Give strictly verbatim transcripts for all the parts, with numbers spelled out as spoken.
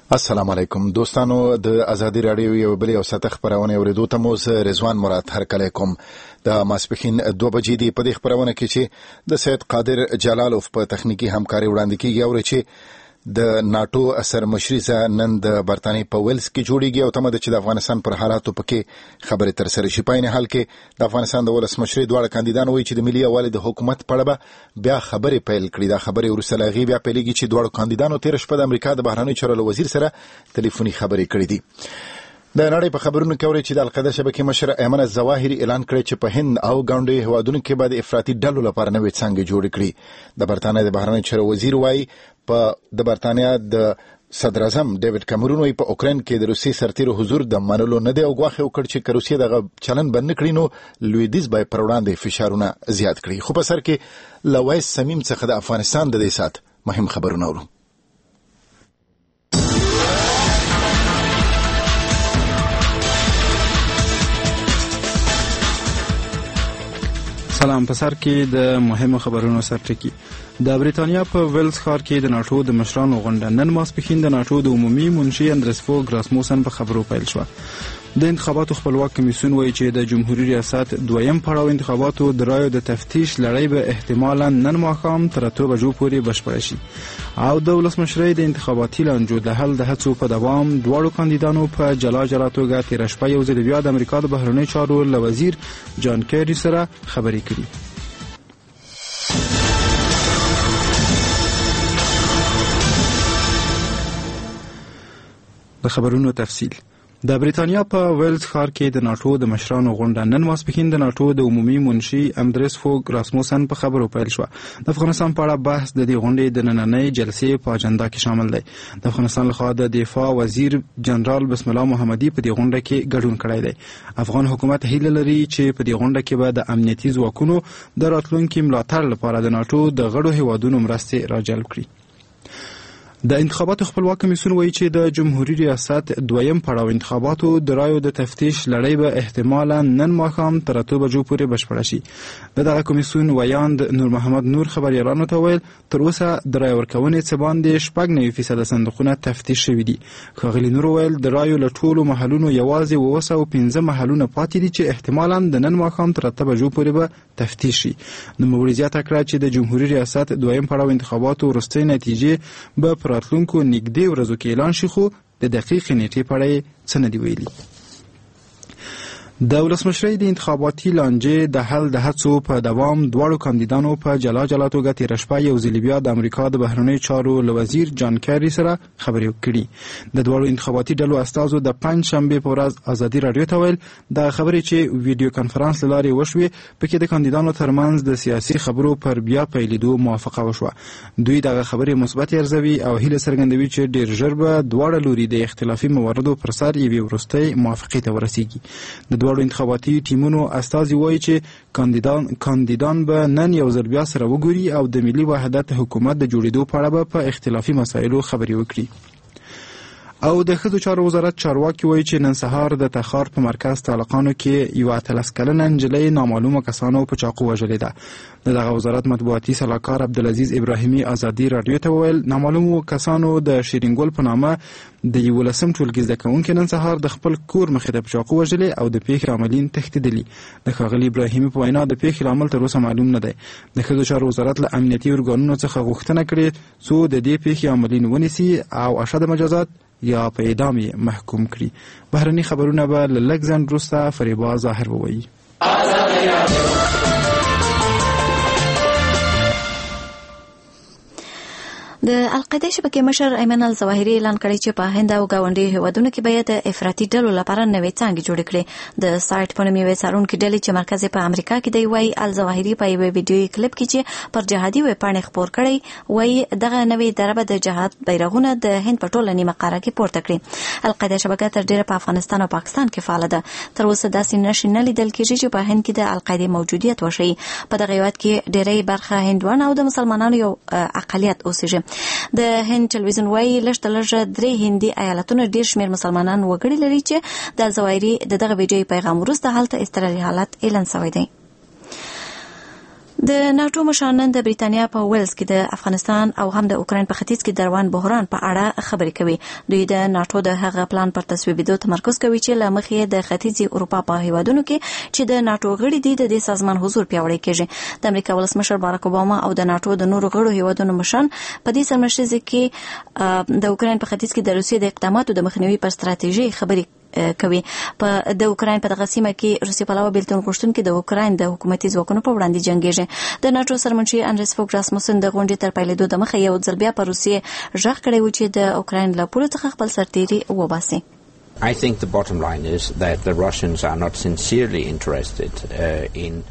السلام علیکم دوستانو، د ازادي رادیو یو بل یو ساته خبرونه اوریدو ته مو زه رضوان مراد هرکلی کوم. د ماسپښین دوه بجې دی په دې خبرونه کې چې د سید قادر جلالوف په تخنیکی همکاري وړاندې کیږي او چې د ناتو اثر مشرزه نن د برتانیې په ویلز کې جوړیږي او تمه ده چې د افغانستان پر حالاتو پکې خبرې تر سره شي. په این حال کې د افغانستان د ولسمشر دواړه کاندیدان وایي چې د ملي یووالي د حکومت په اړه بیا خبرې پیل کړي. دا خبرې وروسته له هغې بیا پیلېږي چې دواړو کاندیدانو تېره شپه د امریکا د بهرنیو چارو له وزیر سره ټلیفوني خبرې کړې دي. د نړۍ په خبرونو کې اوري چې د القاعده شبکې مشر ایمن الظواهري اعلان کړی چې په هند او ګاونډي هیوادونو کې به د افراطي ډلو لپاره نوې څانګې جوړې کړي. د برتانیې د بهرنیو چارو وزیر وایي په د برتانیې د صدر اعظم ډیوډ کامرون وایي په اوکراین کې د روسي سرتیرو حضور د منلو نه دی او ګواښ وکړ چې که روسیه دغه چلن بند نه کړي نو لویدیځ به پر وړاندې فشارونه زیات کړي. خو په سر کې له وایس صمیم څخه د افغانستان د دې سات مهم خبرونه اورو. سلام. په سر کې د مهمو خبرونو سرټکی. د بریتانیا په ویلز ښار کې د ناتو د مشرانو غونډه نن ماسپښین د ناتو د عمومي منشي اندرس فوګ راسموسن په خبرو پیل شوه. د انتخاباتو خپلواک کمیسیون وایي چې د جمهوریت ریاست دویم پړاو انتخاباتو د رایو د تفتیش لړۍ به احتمالاً نن ماښام تر اتو بجو پورې بشپړه شي او د ولسمشرۍ د انتخاباتي لانجو د حل د هڅو په دوام دواړو کاندیدانو په جلا جلا توګه تېره شپه یو ځل بیا د امریکا د بهرنیو چارو له وزیر جان کیری سره خبرې کړي. د خبرونو تفصیل. د بریتانیا په ویلز ښار کې د ناتو د مشرانو غونډه نن ماسپښین د ناتو د عمومي منشي اندرس فوګ راسموسن په خبرو پیل شوه. د افغانستان په اړه بحث د دې غونډې د نننۍ جلسې په اجنډا کې شامل دی. د افغانستان لخوا د دفاع وزیر جنرال بسم الله محمدي په دې غونډه کې ګډون کړی دی. افغان حکومت هیله لري چې په دې غونډه کې به د امنیتي ځواکونو د راتلونکي ملاتړ لپاره د ناتو د غړو هیوادونو مرستې راجلب کړي. د انتخاباتو خپلواک کمیسیون وایي چې د جمهوریت ریاست دویم پړاو انتخاباتو د رایو د تفتیش لړۍ به احتمالاً نن ماښام تر اتو بجو پورې بشپړه شي. د دغه کمیسیون ویاند نور محمد نور خبریالانو ته ویل تر اوسه د رای ورکونې څه باندې شپږ نوي فیصده صندوقونه تفتیش شوي دي. ښاغلي نور ویل د رایو له ټولو محلونو یوازې اووه سوه پنځه محلونه پاتې دي چې احتمالاً د نن ماښام تر اته بجو پورې به تفتیش شي. نوموړي زیاته کړه چې د جمهوریت ریاست دویم پړاو انتخاباتو وروستۍ نتیجې به راتلونکو نږدې ورځو کې اعلان شي خو د دقیق نیټې په اړه څه نه دي ویلي. د ولسمشرۍ د انتخاباتي لانجې د حل د هڅو په دوام دواړو کاندیدانو په جلا جلا توګه تېره شپه یو ځل بیا د امریکا د بهرنیو چارو له وزیر جان کیری سره خبرې کړي. د دواړو انتخاباتي ډلو استازو د پنجشنبې په ورځ ازادي راډیو ته ویل د خبرې چې ویډیو کنفرانس له لارې وشوې پکې د کاندیدانو ترمنځ د سیاسي خبرو پر بیا پیلېدو موافقه وشوه. دوی دغه خبرې مثبت ارزوي او هیله څرګندوي چې ډېر ژر به دواړه لوري د اختلافي مواردو پر سر یوې وروستۍ موافقې ته ورسیږي. د دواړو انتخاباتي ټیمونو استازي وایي چې کاندیدان کاندیدان به نن یو ځل بیا سره وګوري او د ملي وحدت حکومت د جوړېدو په اړه به په اختلافي مسایلو خبرې وکړي. او د ښځو چارو وزارت چارواکي وایي چې نن سهار د تخار په مرکز طالقانو کې یوه اتلس کلنه نجلۍ نامعلومه کسانو په چاقو وژلې ده. د دغه وزارت مطبوعاتي سلاکار عبدالعزیز ابراهیمي ازادي راډیو ته وویل نامعلومو کسانو د شیرینګل په نامه د یولسم ټولګي زده کوونکي نن سهار د خپل کور مخې ته په چاقو وژلې او د پیښې عاملین تښتېدلي. د ښاغلي ابراهیمي په وینا د پیښې لامل تر اوسه معلوم نه دی. د ښځو چارو وزارت له امنیتي ارګانونو څخه غوښتنه کړې څو د دې پیښې عاملین ونیسي او اشد مجازات یا په اعدام یې محکوم کړي. بهرني خبرونه به له لږ ځنډ وروسته فریبا ظاهر ووایي. د القاعده شبکې مشر ایمن الظواهري اعلان کړی چې په هند او ګاونډي هیوادونو کې باید د افراطي ډلو لپاره نوې څانګې جوړې کړي. د سایټ په نوم یوې څارونکې ډلې چې مرکز په امریکا کې دی وایي الظواهري په یوه ویډیویي کلیپ کې چې پر جهادي ویبپاڼې خپور کړی وایي دغه نوې اداره به د جهاد بیرغونه د هند په ټوله نیمه قاره کې پورته کړي. القاعده شبکه تر ډیره په افغانستان او پاکستان کې فعاله ده. تر اوسه داسې نشي نه لیدل کېږي چې په هند کې د القاعده موجودیت وشي. په دغه هیواد کې ډیری برخه هندوان او د مسلمانانو یو اقلیت اوسېږي. د هند ټلویزیون وایي لږ تر لږه درې هندي ایالتونه ډېر شمېر مسلمانان وګړي لري چې د الظواهري د دغه ویډیویي پیغام وروسته هلته اضطراري حالت اعلان شوی دی. د ناتو مشران د بریتانیا په ویلز کې د افغانستان او هم د اوکراین په ختیځ کې د روان بحران په اړه خبرې کوي. دوی د ناتو د هغه پلان پر تصویبېدو تمرکز کوي چې له مخې د ختیځې اروپا په هیوادونو کې چې د ناتو غړي دي د دې سازمان حضور پیاوړی کیږي. د امریکا ولسمشر باراک اوباما او د ناتو د نورو غړو هیوادونو مشران په دې سرمشریزه کې د اوکراین په ختیځ کې د روسیې د اقداماتو د مخنیوي پر ستراتیژي خبرې کوي. په د اوکراین په دغه سیمه کې روسي پلاوی بیلتون غوښتونکي د اوکراین د حکومتي ځواکونو په وړاندې جنګیږي. د ناتو سرمنشي انریس فوګ راسموسن د غونډې تر پیلېدو د مخه یو ځل بیا په روسیې غږ کړی و چې د اوکراین له پولو څخه خپل سرتیري وباسي. I think the bottom line is that the Russians are not sincerely interested uh, in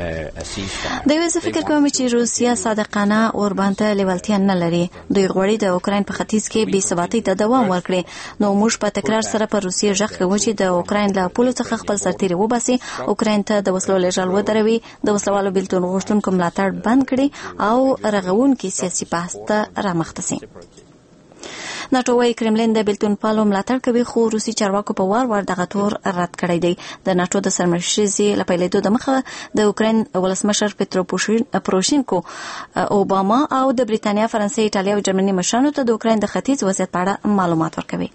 د یو فکر کوم چې روسیا صادقانه اوربان ته لیوالتیا نه لري. دوی غواړي د اوکراین په ختیځ کې بې ثباتۍ ته دوام ورکړي. نو موږ په تکرار سره په روسیا غږ کوو چې د اوکراین له پولو څخه خپل سرتیري وباسي، اوکراین ته د وسلو لیږل ودروي، د وسلوالو بیلتون غوښتونکو ملاتړ بند کړي او رغونکي سیاسي بحث ته رامخته سي. ناتو وايي کرملین د بیلتون پالو ملاتړ کوي، خو روسي چارواکو په وار وار دغه تور رد کړی دی. د ناتو د سرمشریزې له پیلېدو د مخه د اوکراین ولسمشر پترو پوروشینکو اوباما او د بریتانیا، فرانسې، ایټالیا او جرمني مشرانو ته د اوکراین د ختیځ وضعیت په اړه معلومات ورکوي.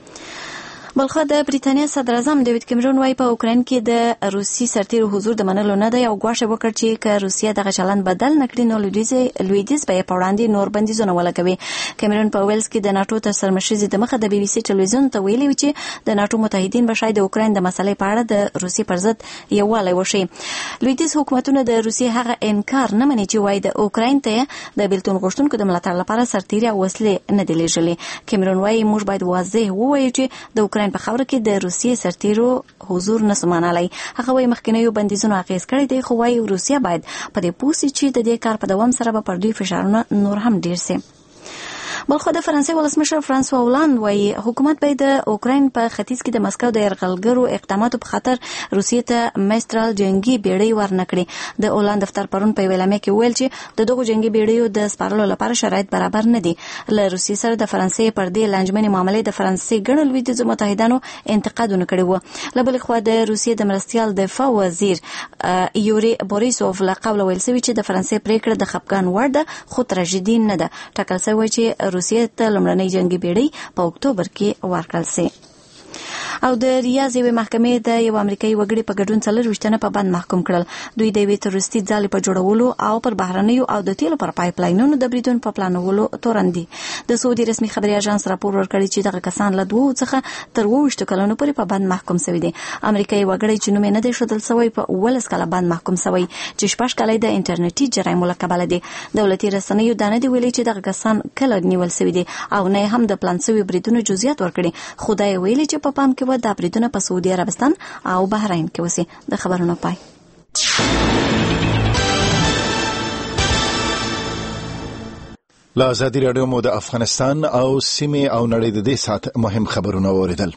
بلخو د بریتانیا صدر اعظم ډیوډ کیمرون وايي په اوکراین کې د روسي سرتیرو حضور د منلو نه دی او غواړي وکړي چې که روسیا دغه چلند بدل نکړي نو لویدیځ به په وړاندې نور بندیزونه ولګوي. کیمرون په ویلز کې د ناتو تر سرمشریزې د مخه د بي بي سي ټلویزیون ته ویلي و چې د ناتو متحدین به شاید د اوکراین د مسلې په اړه د روسي پر ضد یووالی وشي. لویدیځ حکومتونه د روسي هغه انکار نه مني چې وايي د اوکراین ته د بیلتون غوښتونکو د ملاتړ لپاره سرتیري او وسلې نه دي لیږلي. کیمرون وايي موږ باید واضح ووایو چې د اوکراین په خاوره کې د روسیې سرتیرو حضور نسو منلای. هغه وايي مخکنیو بندیزونو اغیز کړی دی، خو وايي روسیا باید په دې پوه سي چې د دې کار په دوام سره به پر دوی فشارونه نور هم ډیر سي. بلخو د فرانسې ولسمشر فرانسوا هولند وايي حکومت باید د اوکراین په ختیځ کې د مسکو د یرغلګرو اقداماتو په خاطر روسیې ته میسترال جنگي بیړۍ ورنکړي. د هولند دفتر پرون په ویلامه کې ویل چې د دغو جنگي بیړیو د سپارلو لپاره شرایط برابر نه دي. له روسیې سره د فرانسې پر دې لانجمنې معاملې د فرانسې ګڼو لویدیځو متحدانو انتقادونه کړي وو. له بلې خوا د روسیې د مرستیال دفاع وزیر یوري بوریسوف له قوله ویل شوي چې د فرانسې پریکړه د خپګان وړ ده خو تراژیدي نه ده. ټاکل شوی چې روسیې ته لومړنۍ جنگي بیړۍ په اکتوبر کې ورکړل شي. او د ریاض یوې محکمې د یو امریکایي وګړي په ګډون څلورویشت تنه په بند محکوم کړل. دوی د یوې تروریستي ځالې په جوړولو او پر بهرنیو او د تیلو پر پایپ لاینونو د بریدونو په پلانولو تورن دي. د سعودي رسمي خبري اژانس راپور ورکړی چې دغه کسان له دوه څخه تر اووه کلونو پورې په بند محکوم شوي دي. امریکایي وګړي چې نوم یې نه دی ښودل شوی په اوولس کاله بند محکوم شوی چې شپږ کاله د انټرنیټي جرایمو له کبله دي. دولتي رسنیو دا نه دي ویلي چې دغه کسان کله نیول شوي دي او نه هم د پلان شوي بریدونو جزئیات ورکړي. خو دا یې ویلي چې په پام کې و دا بریدونه په سعودي عربستان او بحرین کې وسی. د خبرونو پای. لا ازادي رادیو مو د افغانستان او سیمې او نړۍ د دې سات مهم خبرونه اوریدل.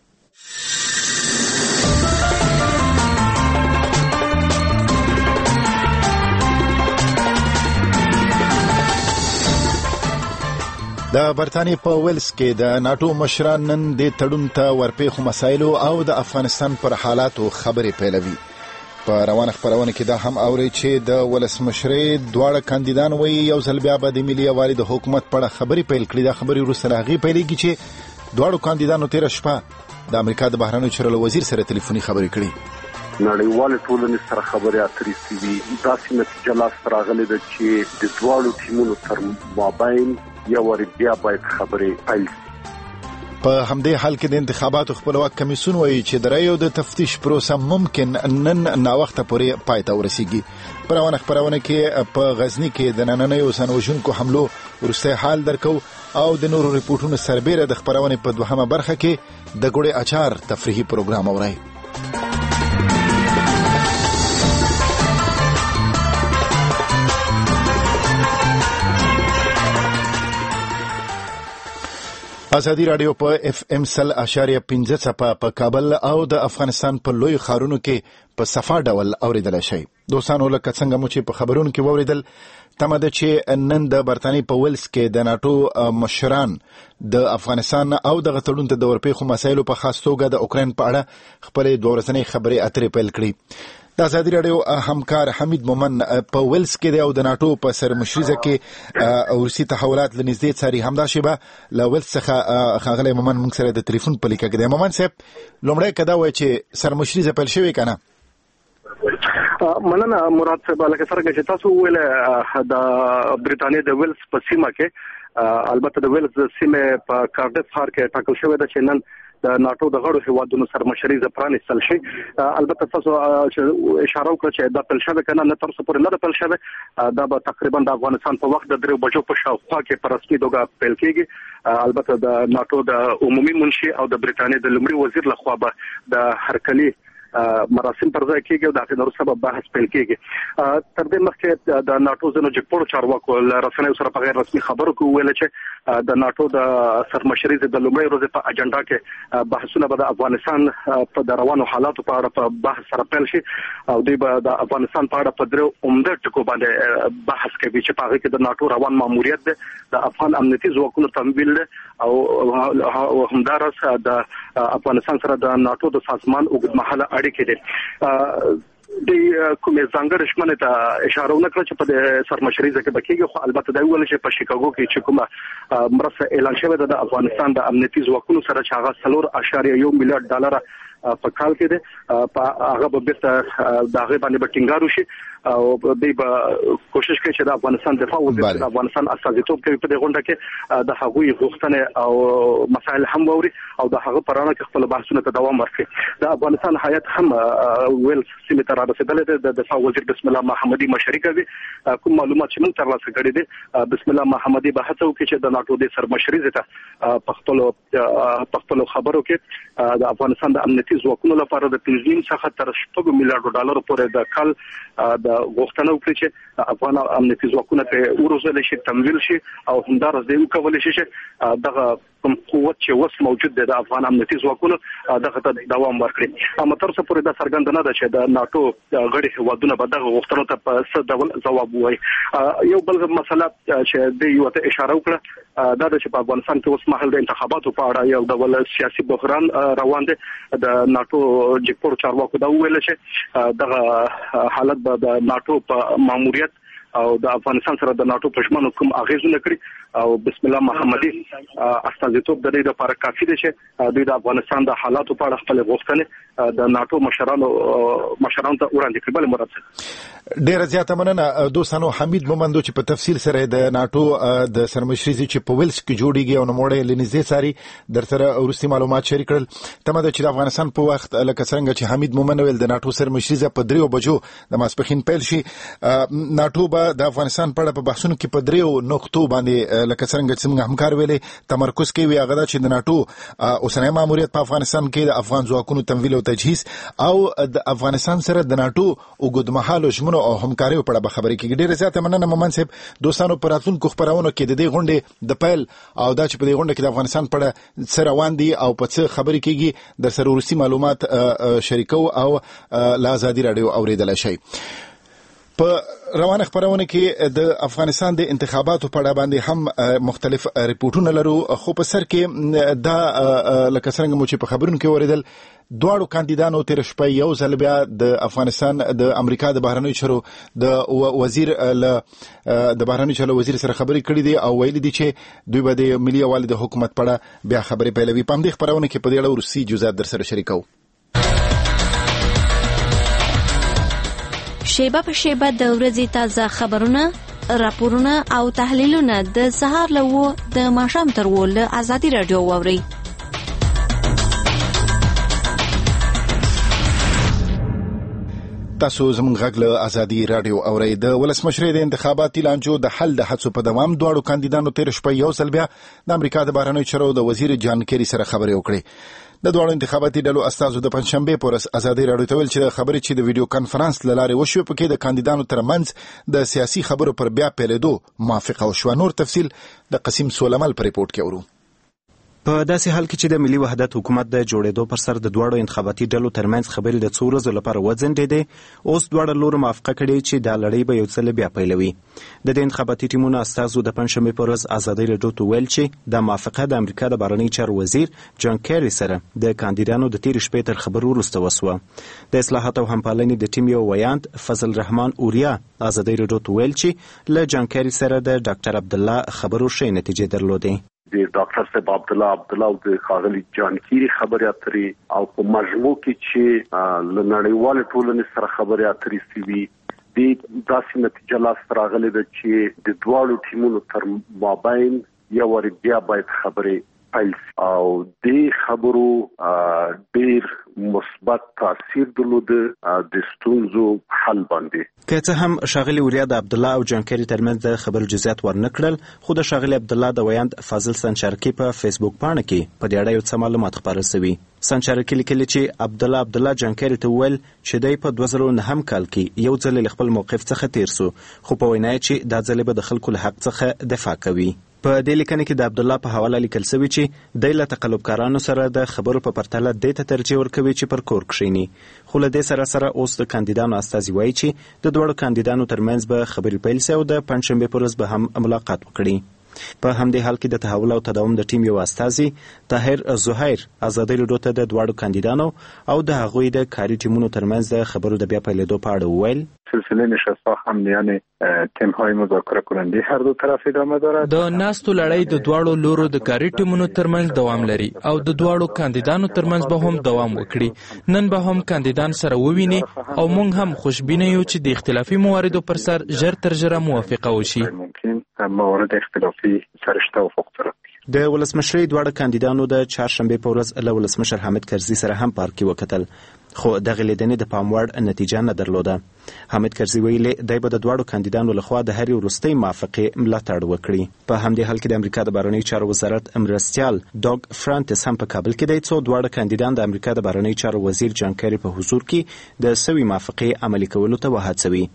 د برتانیې په ویلز کې د ناتو مشران نن د تړون ته ورپېښو مسایلو او د افغانستان پر حالاتو خبرې پیلوي. په روانه خبرونه کې دا هم اوري چې د ولسمشرۍ دواړه کاندیدان وایي یو ځل بیا به د ملي یووالي د حکومت په اړه خبرې پیل کړي. دا خبرې وروسته له هغې پیلېږي چې دواړو کاندیدانو تېره شپه د امریکا د بهرنیو چارو وزیر سره تلیفوني خبرې کړي. نړیوال ټولنې سره خبرې اترې شوي. داسې نتیجه لاسته راغلې ده چې د دواړو ټیمونو تر مابین یا ور بیا باید خبرې پیل شي. په همدې حال کې د انتخاباتو خپلواک کمیسیون وایي چې د رایو د تفتیش پروسه ممکن نن ناوخته پورې پای ته ورسیږي. په روانه خبرونه کې په غزني کې د نننیو ځانوژونکو حملو وروستی حال درکو او د نورو ریپورټونو سربیره د خبرونې په دوهمه برخه کې د ګوړې اچار تفریحي پروګرام اورئ. ازادي رادیو په اف ام سل اشاریه پنځه څپه په کابل او د افغانستان په لوی ښارونو کې په صفا ډول اوریدل شي. دوستانو لکه څنګه مو چې په خبرونو کې ووریدل تمه ده چې نن د برتانیې په ویلز کې د ناتو مشران د افغانستان او د غتړون ته د ورپېښو مسایلو په خاص توګه د اوکراین په اړه خپل دوه ورځنۍ خبرې اترې پیل کړې. د ازادي راډیو همکار حمید مومن په ویلز کې دی او د ناتو په سرمشريزه کې روسي تحولات لنږدې څاري. همدا شیبه له ویلز څخه ښاغلی مومن موږ سره د ټلیفون په لیکه کې دی. مومن صاحب لومړی که دا وایي چې سرمشريزه پیل شوې که نه؟ مننه مراد صاحب. لکه څرنګه چې تاسو وویل د برټانیې د ویلز په سیمه کې البته د ویلز سیمه په کارډف ښار کې ټاکل شوې ده چې نن د ناتو د غړو هیوادونو سرمشريزه پرانیستل شي. البته تاسو اشاره وکړه چې دا پیل شوی کنه، نه تر څو پورې نه ده پیل شوی. دا به تقریبا د افغانستان په وخت د درې بجو په شاوخوا کې په رسمي توګه پیل کیږي. البته د ناتو د عمومي منشي او د برټانیې د لومړي وزیر لخوا به د هرکلي مراسم پر ځای کېږي او د هغې وروسته به بحث پیل کېږي. تر دې مخکې د ناتو ځینو جګپوړو چارواکو له رسنیو سره په غیر رسمي خبرو کې وویل چې د ناتو د سرمشريزې د لومړۍ ورځې په اجنډا کې بحثونه به د افغانستان په د روانو حالاتو په اړه په بحث سره پیل شي او دوی به د افغانستان په اړه په درې عمده ټکو باندې بحث کوي چې په هغې کې د ناتو روان ماموریت دی، د افغان امنیتي ځواکونو تمویل دی او همداراز د افغانستان سره د ناتو د سازمان اوږدمهاله اړیکې دي. د کومې ځانګړې شمنې ته اشاره ونه کړه چې په د سرمشريزه کې بکیږي، خو البته دا ویل چې په شیکاګو کې چې کومه مرسته اعلان شوې ده د افغانستان د امنیتي ځواکونو سره چې هغه څلور اعشاریه یو میلیارډ ډالر په کال کې ده، په هغه به بیرته د هغې باندې به ټینګار وشي او دوی به کوشش کوي چې د افغانستان دفاع وزیر د افغانستان استازیتوب کوي په دې غونډه کې د هغوی غوښتنې او مسایل هم واوري او د هغه په رڼا کې خپل بحثونه ته دوام ورکړي. د افغانستان هیات هم ویلز سیمې ته رارسېدلی دی. د دفاع وزیر بسم الله محمدي مشري کوي. کوم معلومات چې موږ ترلاسه کړي دي، بسم الله محمدي به هڅه وکړي چې د ناتو د سرمشريزې ته په خپلو په خپلو خبرو کې د افغانستان د امنیتي ځواکونو لپاره د پنځه نیم څخه تر شپږ میلیارډ ډالر پورې د کال د غوښتنه وکړي چې افغان امنیتي ځواکونه ته وروزل شي، تمویل شي او همداراز دوی وکولی شي چې دغه کوم قوت چې اوس موجود دی د افغان امنیتي ځواکونو دغه ته دوام ورکړي. اما تر څو پورې دا څرګنده نه ده چې د ناتو غړي هیوادونه به دغه غوښتنو ته په څه ډول ځواب ووایي. یو بل مسله چې دوی یو ته اشاره وکړه دا ده چې په افغانستان کې اوس مهال د انتخاباتو په اړه یو ډول سیاسي بحران روان دی. د ناتو جګپوړو چارواکو دا وویل چې دغه حالت به د ناتو په ماموریت او د افغانستان سره د ناتو په ژمنو کوم اغېزونه کړي او بسم الله محمدي استازیتوب د دې لپاره کافي دی چې دوی د افغانستان د حالاتو په اړه خپل غوښتنې د ناتو مشرانو مشرانو ته وړاندې کړي. بل مراد ډیره زیاته مننه دوستانو. حمید مومند چې په تفصیل سره د ناتو د سرمشريزې چې په ویلز کې جوړیږي او نوموړی لنږدې څاري در سره وروستي معلومات شریک کړل. تمه ده چې د افغانستان په وخت لکه څرنګه چې حمید مومند ویل د ناتو سرمشريزه په دریو بجو د ماسپښین پیل شي. ناتو به د افغانستان په اړه په بحثونو کې په دریو نقطو باندې لکه څرنګه چې موږ همکار ویلې تمرکز کوي. هغه دا چې د ناتو اوسنی ماموریت په افغانستان کې د افغان ځواکونو تمویل او تجهیز او د افغانستان سره د ناتو اوږدمهالو ژمنو او همکاریو په اړه خبرې کیږي. ډیره زیاته مننه مومن صاحب. دوستانو په راتلونکو خپرونو کې د دې غونډې د پیل او دا چې په دې غونډه کې د افغانستان په اړه څه روان دي او په څه خبرې کیږي در سره وروستي معلومات شریکو او له ازادي راډیو اوریدلای شئ. په روانه خبرونه کې د افغانستان د انتخاباتو په اړه باندې هم مختلف ریپورتونه لرو، خو په سر کې دا لکه څنګه مو چې په خبرونو کې اوریدل دواړو کاندیدانو تیر شپه یو ځل بیا د افغانستان د امریکا د بهرنیو چارو د وزیر له د بهرنیو چارو وزیر سره خبرې کړې دي او ویلي دي چې دوی به د ملي یووالي د حکومت په اړه بیا خبرې پیلوي. په همدې خبرونه کې په دې اړه وروستي جزئیات در سره شریکو. شیبه په شیبه د ورځې تازه خبرونه، راپورونه او تحلیلونه د سهار له و د ماښام تر و له ازادي راډیو واورئ. تاسو زموږ غږ له ازادي راډیو اورئ. د ولسمشرۍ د انتخاباتي لانجو د حل د هڅو په دوام دواړو کاندیدانو تیر شپه یو ځل بیا د امریکا د بهرنیو چارو د وزیر جان کیری سره خبرې وکړې. د دواړو انتخاباتي ډلو استازو د پنځشنبې پر ورځ ازادي راډیو ته ویل چې خبرې چې د ویډیو کانفرنس له لارې وشوې پکې د کاندیدانو ترمنځ د سیاسي خبرو پر بیا پیلېدو موافقه وشوه. نور تفصیل د قسیم سولمل په ریپورت کې اورو. په داسې حال کې چې د ملي وحدت حکومت د جوړېدو پر سر د دواړو انتخاباتي ډلو ترمنځ خبرې د څو ورځو لپاره وځنډېدې، اوس دواړه لورو موافقه کړې چې دا لړۍ به یو ځل بیا پیلوي. د دې انتخاباتي ټیمونو استازو د پنجشنبې پر ورځ ازادۍ راډیو ته ویل چې دا موافقه د امریکا د بهرنیو چارو وزیر جان کیری سره د کاندیدانو د تېرې شپې تر خبرو وروسته وسوه. د اصلاحاتو او همپالنې د ټیم یو ویاند فضل رحمان اوریا ازادۍ راډیو ته ویل چې له جان کیری سره د ډاکټر عبدالله خبرو ښې نتیجې درلودې. د ډاکټر صاحب عبدالله عبدالله او د ښاغلي جان کیری خبرې اترې او په مجموع کې چې له نړیوالې ټولنې سره خبرې اترې شوي د داسې نتیجه لاسته راغلې ده چې د دواړو ټیمونو تر مابین یو وارې بیا باید خبرې پیل شي او د خبرو ډېر مثبت تاثیر درلوده د ستونزو حل باندې. که څه هم ښاغلي اوریا د عبدالله او جان کیری ترمنځ د خبرو جزئیات ورنه کړل، خو د ښاغلي عبدالله د ویاند فاضل سنچارکي په فیسبوک پاڼه کې په دې اړه یو څه معلومات خپاره شوي. سنچارکي لیکلي چې عبدالله عبدالله جان کیری ته وویل چې دی په دوه زره نهم کال کې یو ځل له خپل موقف څخه تیر سو، خو په وینا یې چې دا ځل به د خلکو له حق څخه دفاع کوي. په دې لیکنه کې د عبدالله په حواله لیکل شوی چې دی له تقلبکارانو سره د خبرو په پرتله دې ته ترجیح ورکوي چې پر کور کښیني، خو له دې سره سره اوس د کاندیدانو استازي وایي چې د دواړو کاندیدانو ترمنځ به خبرې پیل شي او د پنجشنبې په ورځ به هم ملاقات وکړي. په همدې حال کې د تحول او تداوم د ټیم یو استازي طاهر زهیر ازادۍ راډیو ته د دواړو کاندیدانو او د هغوی د کاري ټیمونو ترمنځ د خبرو د بیا پیلېدو په اړه وویل سلسله نشست هم میان تیم‌های مذاکره کننده هر دو طرف ادامه دارد. د ناستو لړۍ د دواړو لورو د کاري ټیمونو ترمنځ دوام لري او د دواړو کاندیدانو ترمنځ به هم دوام وکړي. نن به هم کاندیدان سره وویني او موږ هم خوشبینه یو چې د اختلافي مواردو پر سر ژر تر ژره موافقه وشي. موارد اختلافي سرش توافق سره د ولسمشرۍ دواړه کاندیدانو د چهارشنبې په ورځ له ولسمشر حامد کرزي سره هم پارک کې وکتل، خو دغه لیدنې د پام وړ نتیجه نه درلوده. حامد کرزي ویلي دی به د دواړو کاندیدانو لخوا د هرې وروستۍ موافقې ملاتړ وکړي. په همدې حال کې د امریکا د بهرنیو چارو وزارت مرستیال ډاګ فرانټس هم په کابل کې دی، څو دواړه کاندیدان د امریکا د بهرنیو چارو وزیر جان کیری په حضور کې د سوي موافقې عملي کولو ته وهڅوي.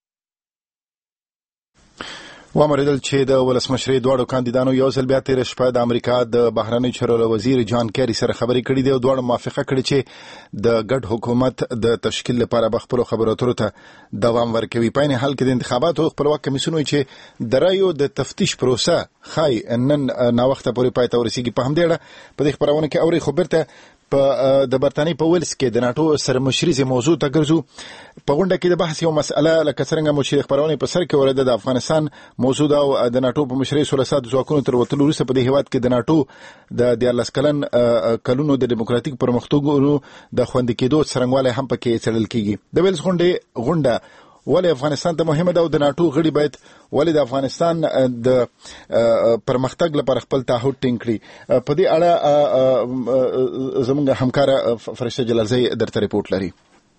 وامریدل چې د ولسمشرۍ دواړو کاندیدانو یو ځل بیا تېره شپه د امریکا د بهرنیو چارو وزیر جان کیری سره خبرې کړې دي او دواړو موافقه کړې چې د ګډ حکومت د تشکیل لپاره به خپلو خبرو اترو ته دوام ورکوي. په عین حال کې د انتخاباتو خپلواک کمیسیون وایي چې د رایو د تفتیش پروسه ښایي نن ناوخته پورې پای ته ورسیږي. په همدې اړه په دې خپرونه کې اورئ، خو بیرته په د برتانیې په ویلز کې د ناټو سرمشریزې موضوع ته ګرځو. په غونډه کې د بحث یو مسأله لکه څرنګه مو چې د خپرونې په سر کې ورده د افغانستان موضوع ده او د ناټو په مشرۍ سوله سات ځواکونو تر وتلو وروسته په دې هیواد کې د ناټو د دیارلس کلن کلونو د ډیموکراتیک پرمختګونو د خوندي کېدو څرنګوالی هم پکې څېړل کېږي. د ویلز غونډې غونډه ولې افغانستان ته مهمه ده او د ناټو غړي باید ولې د افغانستان د پرمختګ لپاره خپل تعهد ټینګ کړي. په دې اړه زموږ همکاره فرشته جلالزی درته ریپورټ لري.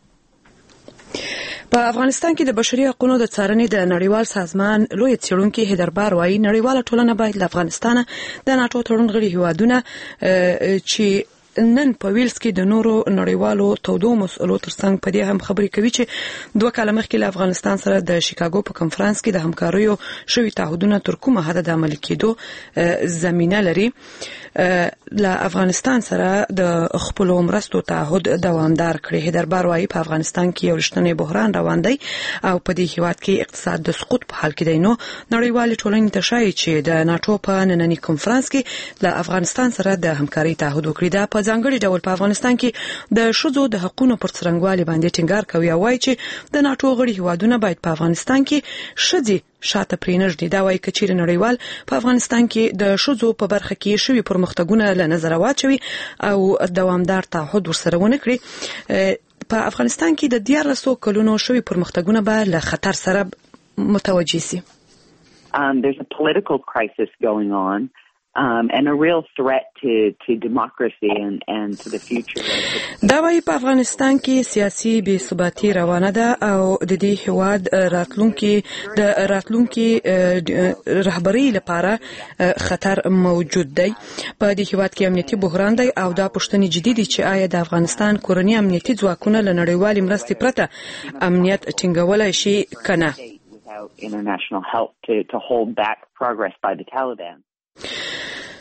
په افغانستان کې د بشري حقوقو د څارنې د نړیوال سازمان لوی څېړونکي هیدربار وايي نړیواله ټولنه باید له افغانستان د ناټو تړون غړي هیوادونه چې نن په ویلز کې د نورو نړیوالو تودو مسؤلو ترڅنګ په دې هم خبرې کوي چې دوه کاله مخکې له افغانستان سره د شیکاګو په کنفرانس کې د همکاریو شوي تعهدونه تر کومه حده د عملي کېدو زمینه لري. له افغانستان سره د خپلو مرستو تعهد دوامدار کړي. هیدربار وايي په افغانستان کې یو رښتینی بحران روان دی او په دې هیواد کې اقتصاد د سقوط په حال کې دی. نو نړیوالې ټولنې ته ښایي چې د ناټو په ننني کنفرانس کې له افغانستان سره د همکارۍ تعهد وکړي. دا په ځانګړي ډول په افغانستان کې د ښځو د حقوقو پر څرنګوالي باندې ټینګار کوي او وایي چې د ناټو غړي هیوادونه باید په افغانستان کې ښځې شاته پرېنږدي. دا وایي که چیرې نړیوال په افغانستان کې د ښځو په برخه کې شوي پرمختګونه له نظره واچوي او دوامدار تعهد ورسره ونه کړي، په افغانستان کې د دیارلسو کلونو شوي پرمختګونه به له خطر سره متوجه سي. Um, there's a political crisis going on. Um, and a real threat to, to democracy and, and to the future. دا وايي په افغانستان کې سیاسي بې ثباتي روانه ده او د دې هیواد راتلونکي د راتلونکي رهبرۍ لپاره خطر موجود دی. په دې هیواد کې امنیتي بحران دی او دا پوښتنې جدي دي چې آیا د افغانستان کورني امنیتي ځواکونه له نړیوالې مرستې پرته امنیت ټینګولی شي که نه. International help to, to hold back progress by the Taliban.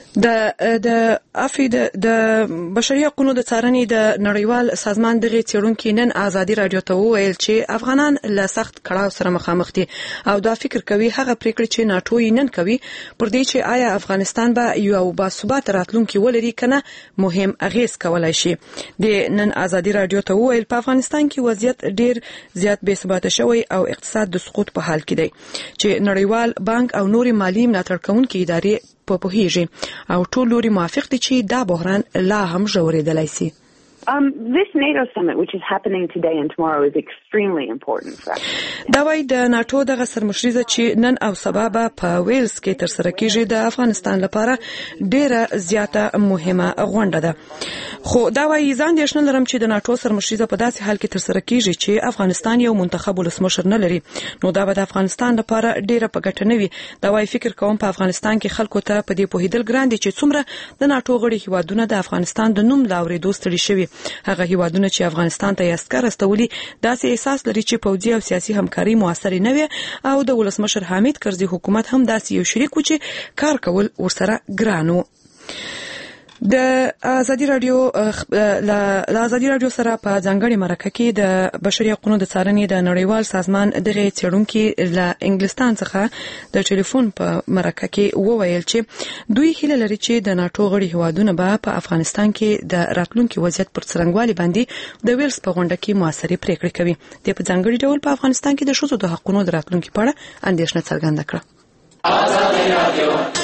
د د افی د بشري حقوقو د څارنې د نړیوال سازمان دغه چیرونکو نن ازادي رادیو ته وویل چې افغانان له سخت کړهو سره مخامخ دي او دا فکر کوي هغه پریکړه چې ناتو یې نن کوي پر دې چې آیا افغانستان به یو باثبات راتلونکي ولري کنه مهم اغیز کولای شي. د نن ازادي رادیو ته وویل په افغانستان کې وضعیت ډیر زیات بې ثباته شوی او اقتصاد د سقوط په حال کې دی چې نړیوال بانک او نوري مالی ملاتړ کوونکي ادارې په پوهیږي او ټول لوري موافق دي چې دا بحران لا هم ژورېدلای شي. Um, this NATO summit, which is happening today and tomorrow, is extremely important for us. دا وایي د ناتو دغه سرمشریزه چې نن او سبا به په ویلز کې تر سره کیږي د افغانستان لپاره ډیره زیاته مهمه غونډه ده. خو دا وایي ځان دې شنه لرم چې د ناتو سرمشریزه په داسې حال کې تر سره کیږي چې افغانستان یو منتخب ولسمشر نه لري نو دا به د افغانستان لپاره ډیره په ګټه نه وي. دا وایي فکر کوم په افغانستان کې خلکو ته په دې پوهیدل ګران دي چې څومره د ناتو غړي هیوادونه د افغانستان د نوم لاورې دوستړي شوی. هغه هیوادونه چې افغانستان ته عسكر استولي داسې احساس لري چې پوځي او سیاسي همکاري موثر نه وي او د ولسمشر حامد کرزي حکومت هم داسې یو شریک و چې کار کول ورسره ګرانو. د ازادي رادیو ل ازادي رادیو سره په ځانګړي مرکه کې د بشري حقوقو د څارنې د نړیوال سازمان دغه چیرونکو له انګلستان څخه د ټلیفون په مرکه کې وویل چې دوی هیله لري چې د ناتو غړي هیوادونه به په افغانستان کې د راتلونکي وضعیت پر څرنګوالي باندې د ویلز په غونډه کې موثرې پریکړې کوي. د په ځانګړي ډول په افغانستان کې د ښځو د حقوقو د راتلونکي په اړه اندېښنه څرګنده کړه. ازادي رادیو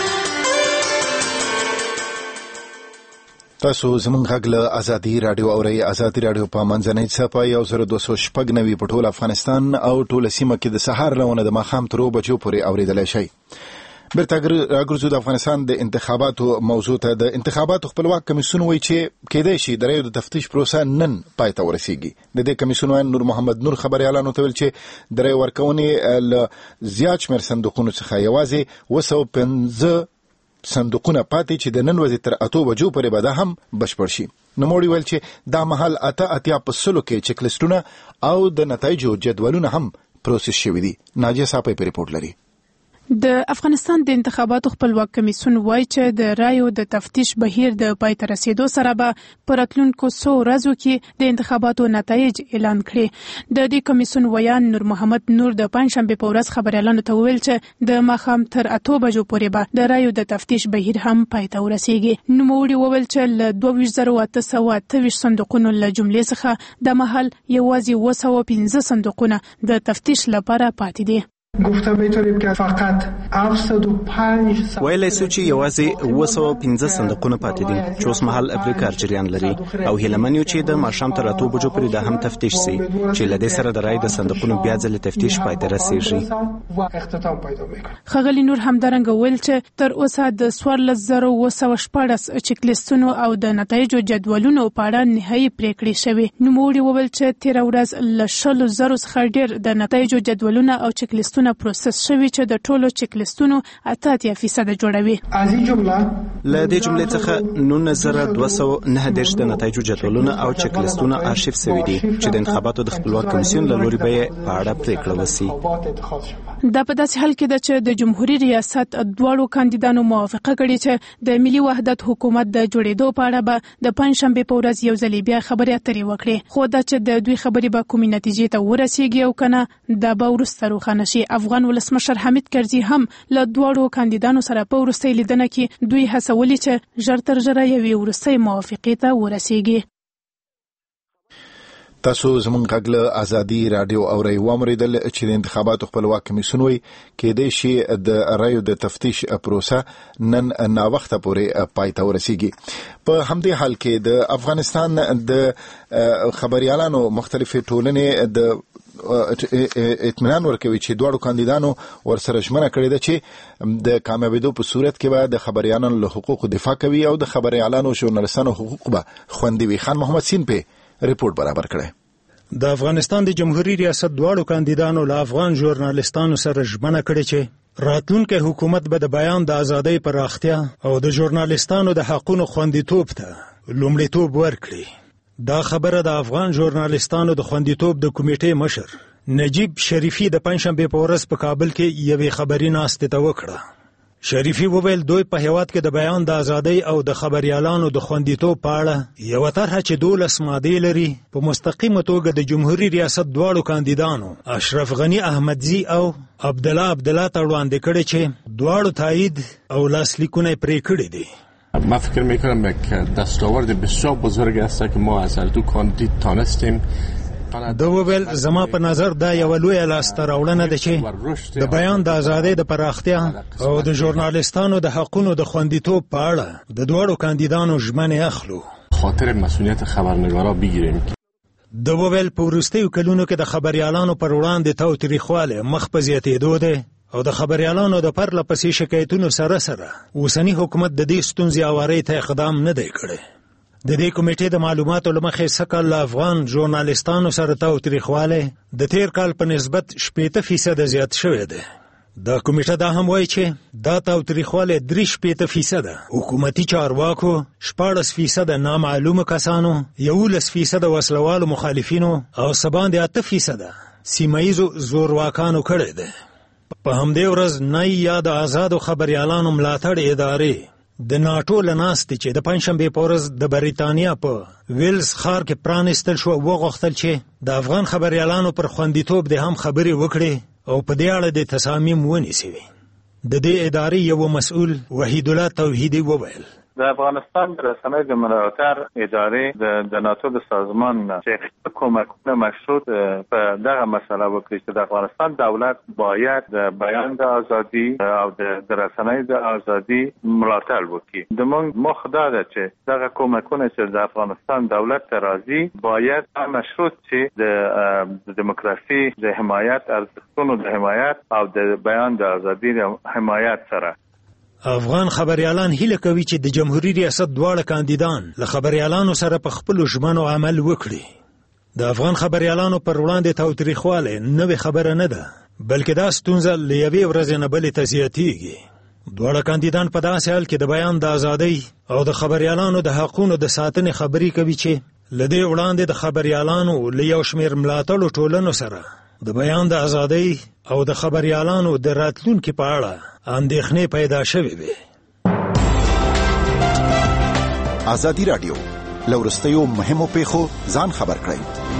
تاسو زمونږ غږ له ازادي رادیو اورئ. ازادي رادیو په منځنۍ څپه یو زر دوه سوه شپږ نوي په ټول افغانستان او ټول سیمه کې د سهار لونه د ماښام تر اوه بجو پورې اوریدلای شئ. بیرته راګرځو د افغانستان د انتخاباتو موضوع ته. د انتخاباتو خپلواک کمیسیون وایي چې کېدای شي د رایو د تفتیش پروسه نن پای ته ورسیږي. د دې کمیسیون نور محمد نور خبريالانو ته ویل چې د رایو ورکونې له زیات شمېر صندوقونو څخه یوازې اوه سوه پنځه صندوقونه پاتې چې د نن ورځې تر اتو بجو پورې به دا هم بشپړ شي. نوموړي ویل چې دا مهال اته اتیا په سلو کې چک لیسټونه او د نتایجو جدولونه هم پروسس شوي دي. ناجیه صاحب په ریپورت لري. د افغانستان د انتخاباتو خپلواک کمیسیون وایي چې د رایو د تفتیش بهیر د پای ته رسیدو سره به په راتلونکو څو ورځو کې د انتخاباتو نتایج اعلان کړي. د دې کمیسیون ویان نور محمد نور د پنځشنبه په ورځ خبريالانو ته ویل چې د ماښام تر اتو بجو پورې به د رایو د تفتیش بهیر هم پای ته ورسیږي. نوموړي وویل چې له دوه ویشت زره اته سوه اته ویشت صندوقونو له جملې څخه د مهال یوازې اوه سوه پنځه صندوقونه د تفتیش لپاره پاتې دي. گفته میتونیم که فقط هفتصد و پنج ویلای سو چې یوازې اوه سوه پنځه صندوقونه پاتې دي چې اوس مهال اپلیکار جریان لري او هیلمن یو چې د ماښام تر اتو بجو پورې د هم تفتیش سي چې لدې سره د رای د صندوقونو بیا ځل تفتیش پای ته رسیږي. خغلی نور همدارنګه ویل چې تر اوسه د څوارلس زره اوه سوه شپاړس چک لیستونو او د نتایجو جدولونو په اړه نهایي پریکړې شوې. نوموړي وویل چې تیر ورځ له شلو زرو څخه ډیر د نتایجو جدولونه او چک لیستونه پروسس شوی چې د ټولو چک لیستونو اته اتیا فیصد جوړوي. از این جمله له دې جملې څخه نولس زره دوه سوه نهه دېرش د نتایجو جدولونه او چک لیستونه آرشیف شوي دي چې د انتخاباتو د خپلواک کمیسیون له لوري به په اړه پریکړه وشي. دا په داسې حال کې ده چې د جمهوریت ریاست دواړو کاندیدانو موافقه کړې چې د ملي وحدت حکومت د جوړېدو په اړه به د پنځشنبه په ورځ یو ځل بیا خبرې اترې وکړي. خو دا چې د دوی خبرې به کومې نتیجې ته ورسیږي او کنه دا به وروسته روښانه شي. افغان ولسمشر حامد کرزي هم له دواړو کاندیدانو سره په وروستۍ لیدنه کې دوی هڅولي چې ژر تر ژره یوې وروستۍ موافقې ته ورسیږي. تاسو زمونږ غږ له ازادي رادیو اورئ. واوریدل چې د انتخاباتو خپلواک کمیسیون وایي کېدای شي د رایو د تفتیش پروسه نن ناوخته پورې پای ته ورسیږي. په همدې حال کې د افغانستان د خبريالانو مختلفې ټولنې د اطمینان ورکوي چې دواړو کاندیدانو ورسره ژمنه کړې ده چې د کامیابیدو په صورت کې به د خبريالانو له حقوقو دفاع کوي او د خبريالانو ژورنالستانو حقوق به خوندي وي. خان محمد سین په ریپورت برابر کړی. د افغانستان د جمهوریت ریاست دواړو کاندیدانو له افغان ژورنالستانو سره ژمنه کړې چې راتلونکي حکومت به د بیان د ازادۍ پراختیا او د ژورنالستانو د حقوقو خوندیتوب ته لومړیتوب ورکړي. دا خبره د افغان ژورنالستانو د خوندیتوب د کمیټې مشر نجیب شریفي د پنځشنبه په ورځ په کابل کې یوې خبري ناستې ته وکړه. شریفي وویل دوی په هیواد کې د بیان د ازادۍ او د خبريالانو د خوندیتوب په اړه یو طرحه چې دولس مادې لري په مستقیمه توګه د جمهوریت ریاست دواړو کاندیدانو اشرف غنی احمدزی او عبدالله عبدالله ته وړاندې کړي چې دواړو تایید او لاسلیکونه پرې کړي دي. من فکر میکنم یک دستاورد بسیار بزرگ است که ما از هر دو کاندید تانستیم. د وویل زما په نظر دا یو لوی لاسته راوړنه ده چې د بیان د ازادۍ د پراختیا او د ژورنالیستانو د حقونو د خوندیتوب په اړه د دوړو کاندیدانو ژمنې اخلو. خاطر مسئولیت خبرنگارا بگیریم. د وویل په وروستیو کلونو کې د خبريالانو پر وړاندې تاوتریخوالی مخ په زیاتېدو دی او د خبريالانو د پرله پسې شکایتونو سره سره اوسنی حکومت د دې ستونزې اوارۍ ته اقدام نه دی کړی. د دې کمیټې د معلوماتو له مخې سکه له افغان ژورنالیستانو سره تاوتریخوالی د تیر کال په نسبت شپېته فیصده زیات شوی دی. دا کمیټه دا هم وایي چې دا تاوتریخوالی درې شپېته فیصده حکومتي چارواکو، شپاړس فیصده نامعلومه کسانو، یولس فیصده وسلوالو مخالفینو او څه باندې اته فیصده سیمه ییزو زورواکانو کړی دی. په همدې ورځ نای یا د آزادو خبريالانو ملاتړ ادارې د ناټو له ناستې چې د پنجشنبې په ورځ د بریتانیا په ویلز ښار کې پرانیستل شو وغوښتل چې د افغان خبريالانو پر خوندیتوب د هم خبرې وکړي او په دې اړه د تصامیم ونیسي. د دې ادارې یو مسؤل وحید الله توحیدی وویل د افغانستان د رسنیو د ملاتړ ادارې د د ناتو د سازمان چې کومکونه مشروط په دغه مسله وکړي چې د افغانستان دولت باید د بیان د ازادي او د رسنیو د ازادي ملاتړ وکړي. د موږ مخ دا ده چې دغه کومکونه چې د افغانستان دولت ته راځي باید مشروط شي د دیموکراسي د حمایت ارزښتونو د حمایت او د بیان د ازادي حمایت سره. افغان خبريالان هیله کوي چې د جمهوریت ریاست دواړه کاندیدان له خبريالانو سره په خپل ژمنو عمل وکړي. د افغان خبريالانو پر وړاندې تاوتریخوالی نوې خبره نه ده، بلکې دا ستونزه له یوې ورځې نه بلې ته زیاتېږي. دواړه کاندیدان په داسې حال کې د بیان د ازادۍ او د خبريالانو د حقونو د ساتنې خبرې کوي چې له دې وړاندې د خبريالانو له یو شمېر ملاتړو ټولنو سره د بیان د ازادۍ او د خبريالانو د راتلونکي په اړه اندېښنې پیدا شوې وي. ازادي رادیو له وروستیو مهمو پیښو ځان خبر کړئ.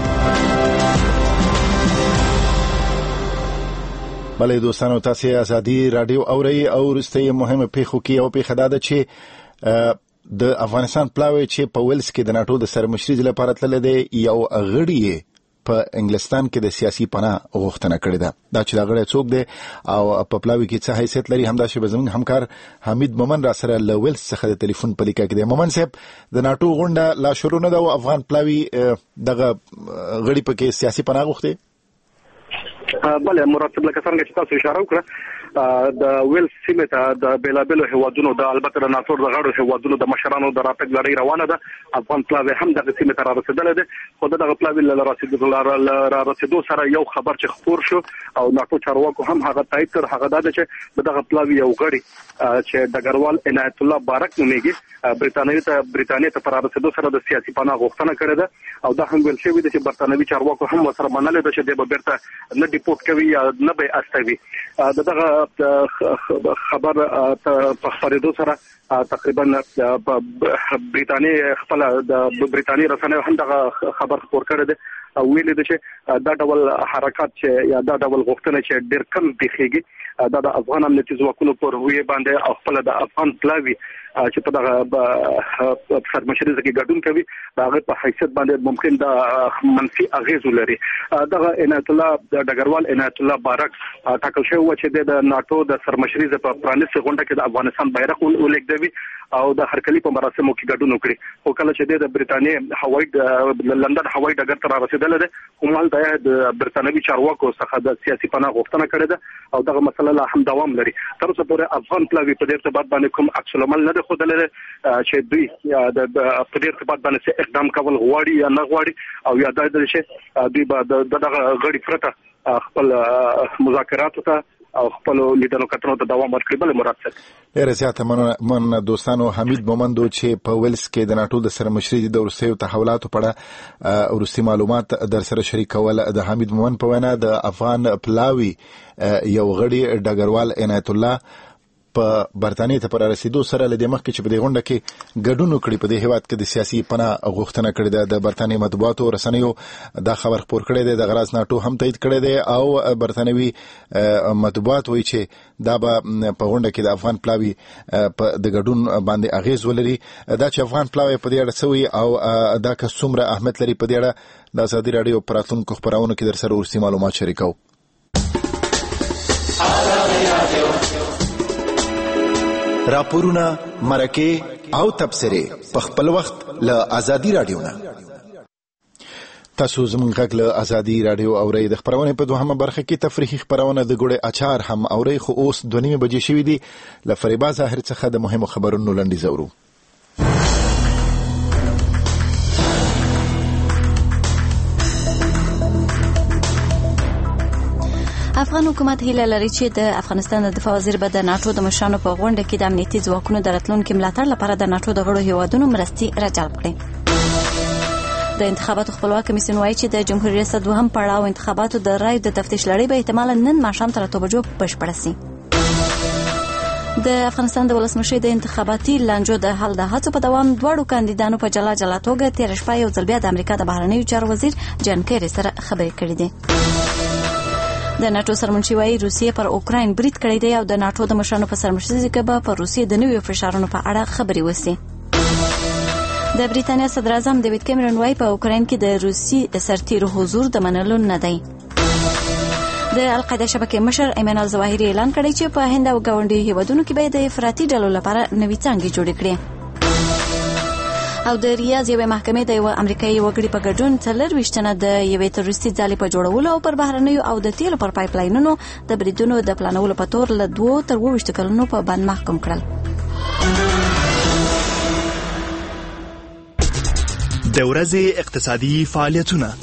بلې دوستانو تاسو ازادي رادیو اورئ او وروستیو مهمو پیښو کې یو پیښه ده چې د افغانستان پلاوی چې په ویلز کې د ناټو د سرمشرۍ لپاره تللی دی یو غړی په انګلستان کې د سیاسي پناه غوښتنه کړې ده. دا چې دا غړی څوک دی او په پلاوی کې څه حیثیت لري همداسې به زموږ همکار حمید مومن را سره له ویلز څخه د ټلیفون په لیکه کې دی. مومن صاحب د ناټو غونډه لا شروع نه ده او افغان پلاوی دغه غړي پکې سیاسي پناه غوښتي. بله مراتب لکه څنګه چې تاسو اشاره وکړه د ویلز سیمه ته د بیلابلو هیوادونو د البته د ناتو د غړو هیوادونو د مشرانو د راتګ لړۍ روانه ده. افغان پلاوی هم دغه سیمه ته را رسیدلی دی، خو دغه پلاوی له رسیدو سره یو خبر چې خپور شو او ناټو چارواکو هم هغه تایید کړ، هغه دا ده چې دغه پلاوی یو غړي چې ډګروال عنایت الله بارک نومیږي برتانیې ته برتانیې ته پر رسیدو سره د سیاسي پناه غوښتنه کړې ده او دا هم ویل شوی دی چې برتانوي چارواکو هم ورسره منلې ده چې د به بیرته نه ډیپورټ کوي یا نه به استوي. دغه خبر په خبرېدو سره تقریبا برتانیې خپل د برتانیې رسنیو هم دغه خبر خپور کړی دی او ویلي دی چې دا ډول حرکات چې یا دا ډول غوښتنه چې ډېر کم بېخېږي دا د افغان امنیتي ځواکونو پر رویې باندې او خپل د افغان پلاوي چې په دغه سرمشرۍ کې ګډون کوي د هغه په حیثیت باندې ممکن د منفي اغیز لري. دغه عنایت الله ډګروال عنایت الله بارک ټاکل شوی و چې د ناټو د سرمشرۍ په پرانیستې غونډه کې د افغانستان بیرغ ولېږدوي او د هرکلي په مراسمو کې ګډون وکړي. خو کله چې د برتانیې هوایي لندن هوایي ډګر ته رارسېدلی دی همالته د برتانوي چارواکو څخه د سیاسي پناه غوښتنه کړې ده او دغه مسله لا هم دوام لري. تر اوسه پورې افغان پلاوي په دې ارتباط باندې کوم عکس العمل نه دی ښودلی چې دوی په دې ارتباط باندې اقدام کول غواړي یا نه غواړي او یا دا چې دوی به دغه غړي پرته خپل مذاکراتو ته او خپل لیدلو کتنو ته دوام ورکړي. بل مراد څه ډېر زیاته من دوستانو حمید مومندو چې په ویلز کې د ناټو د سرمشرۍ د وروستیو تحولاتو په اړه وروستي معلومات در سره شریکول. د حمید مومند په وینا د افغان پلاوي یو غړي ډګروال عنایت الله په برتانیې ته پر رسیدو سره له دې مخکې چې په دې غونډه کې ګډون وکړي په دې هیواد کې د سیاسي پناه غوښتنه کړې ده. د برتانیې مطبوعاتو رسنیو دا خبر خپور کړی دی. د غراض ناټو هم تایید کړی دی او برتانوي مطبوعات وایي چې دا به په غونډه کې د افغان پلاوي په د ګډون باندې اغیز ولري. دا چې افغان پلاوي په دې اړه سوي او دا که څومره اهمیت لري په دې اړه د ازادي راډیو په راتلونکو خپرونو کې در سره ورسي معلومات شریکو. راپورونه، مرکې او تبصرې په خپل وخت له ازادي راډیو نه. تاسو زموږ غږ له ازادي راډیو اورئ. د خپرونې په دوهمه برخه کې تفریحي خپرونه د ګوړې اچار هم اورئ، خو اوس دوه نیمې بجې شوي دي. له فریبا ظاهر څخه د مهمو خبرونو لنډیز اورو. افغان حکومت هیله لري چې د افغانستان د دفاع وزیر به د ناتو د مشرانو په غونډه کې د امنیتي ځواکونو د راتلونکي ملاتړ لپاره د ناتو د غړو هیوادونو مرستې راجلب کړي. د انتخاباتو خپلواک کمیسیون وایي چې د جمهوریت ریاست دوهم پړاو انتخاباتو د رایو د تفتیش لړۍ به احتمالاً نن ماښام تر اته بجو بشپړه سي. د افغانستان د ولسمشر د انتخاباتي لانجو د حل د هڅو په دوام دواړو کاندیدانو په جلا جلا توګه تیر شپه یو ځل بیا د امریکا د بهرنیو چارو وزیر جان کیری سره خبرې کړې دي. د ناتو سرمنشي وايي روسیې پر اوکراین برید کړی دی او د ناتو د مشرانو په سرمشرۍ کې به پر روسیې د نویو فشارونو په اړه خبرې وسي. د بریتانیا صدر اعظم ډیوډ کیمرون وايي په اوکراین کې د روسي سرتیرو حضور د منلو نه دی. د القاعده شبکې مشر ایمن الظواهري اعلان کړی چې په هند او ګاونډي هیوادونو کې به د افراطي ډلو لپاره نوي څانګې جوړې کړي. او د ریاض یوې محکمې د یو امریکایي وګړي په ګډون څلرویشت تنه د یوې تروریستي ځالۍ په جوړولو او پر بهرنیو او د تیلو پر پایپ لاینونو د بریدونو د پلانولو په تور له دوه تر اووه کلونو په بند محکوم کړل. د ورځې اقتصادي فعالیتونه.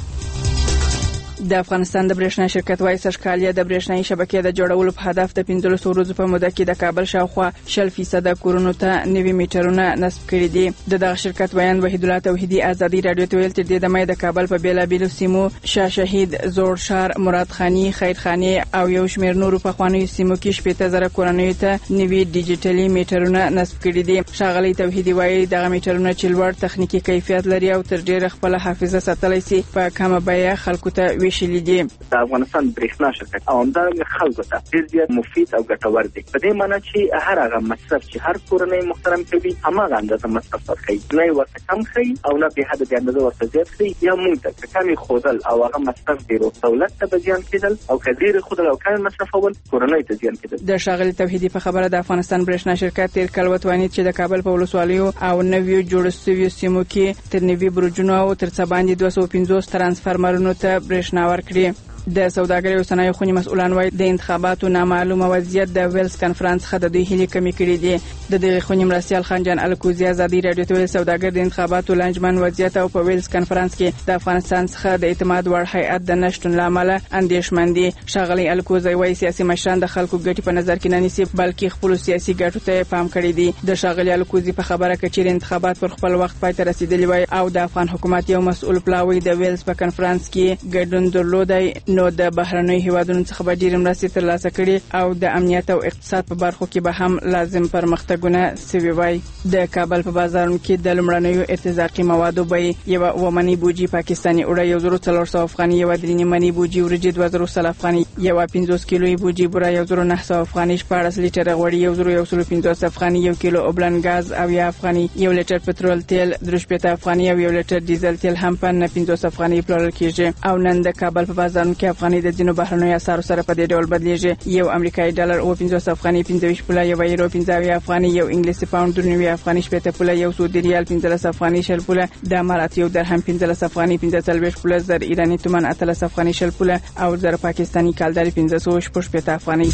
د افغانستان د برېښنا شرکت وایي سږکال د برېښنايي شبکې د جوړولو په هدف د پنځلس ورځو په موده کې د کابل شاوخوا شل فیصد کورونو ته نوي میټرونه نصب کړي دي. د دغه شرکت ویاند وحید الله توحیدي ازادي راډیو ته ویل تر دې دمه د کابل په بیلابیلو سیمو شاه شهید، زوړ ښار، مراد خانی، خیرخانی او یو شمېر نورو پخوانیو سیمو کې شپږ زره کورنیو ته نوي ډیجیټلي میټرونه نصب کړي دي. ښاغلي توحیدي وایي دغه میټرونه چې لوړ تخنیکی کیفیت لري او تر ډیره خپل حافظه ساتلی سي په کمه بیه خلکو ته ویشلي دي. د افغانستان برېښنا شرکت او همدارنګه خلکو ته ډېر زیات مفید او ګټور دی. په دې معنی چې هر هغه مصرف چې هر کورنۍ محترم کوي هماغه اندازه مصرف ورکوي، نه یې ورته کم ښیي او نه بې حده د اندازه ورته زیات ښیي. یا موږ ته که کم یې ښودل او هغه مصرف ډېر و دولت ته به زیان کېدل او که ډېر یې ښودل او کم یې مصرفول کورنۍ ته زیان کېدل. د ښاغلي توحیدي په خبره د افغانستان برېښنا شرکت تېر کال وتوانید چې د کابل په ولسوالیو او نویو جوړ شویو سیمو کې تر نوي برجونو او تر څه باندې دوه سوه پنځوس ترانسفارمرونو ته برېښنا ورکړي. د سوداګرۍ او صنایعو خونې مسؤلان وایي د انتخاباتو نامعلومه وضعیت د ویلز کانفرنس څخه د دوی هیلې کمې کړې دي. د دغې خونې مرستیال خانجان الکوزي ازادي راډیو ته ویل سوداګر د انتخاباتو لانجمن وضعیت او په ویلز کانفرنس کې د افغانستان څخه د اعتماد وړ هیئت د نشتون له امله اندېښمن دي. ښاغلي الکوزي وایي سیاسي مشران د خلکو ګټې په نظر کې نه نیسي بلکې خپلو سیاسي ګټو ته پام کړی دی. د ښاغلي الکوزي په خبره کې چې انتخابات پر خپل وخت پای ته رسیدلی وای او د افغان حکومت یو مسؤل پلاوی د ویلز په کانفرنس کې ګډون درلودای نو د بهرنیو هیوادونو څخه به ډېرې مرستې ترلاسه کړي او د امنیت او اقتصاد په برخو کې به هم لازم پرمختګونه سوي وای. د کابل په بازارونو کې د لومړنیو ارتزاقي موادو بیې یوه اووه منۍ بوجي پاکستاني اوړه یو زر څلور سوه افغانۍ، یوه درې نیمه منۍ بوجي وریجې دوه زره سل افغانۍ، یوه پنځوس کیلویي بوجي بوره یو زر نهه سوه افغانۍ، شپاړس لیټره غوړي یو زر یو سل پنځوس افغانۍ، یو کیلو اوبلن ګاز اویا افغانۍ، یو لیټر پټرول تیل درې شپېته افغانۍ او یو لیټر ډیزل تیل هم په نهه پنځوس افغانۍ پلورل کېږي. او نن د کابل په بازارونو کې افغانۍ د ځینو بهرنیو اسعارو سره په دې ډول بدلیږي. یو امریکایي ډالر اووه پنځوس افغانۍ پنځه ویشت پوله، یو یورو پنځه اویا افغانۍ، یو انګلیسي پاونډ درې نوي افغانۍ شپېته پوله، یو سعودي ریال پنځلس افغانۍ شل پوله، د امارات یو درهم پنځلس افغانۍ پنځه څلوېښت پوله، زر ایراني تومان اتلس افغانۍ شل پوله او زر پاکستاني کالداري پنځه سوه شپږ شپېته افغانۍ.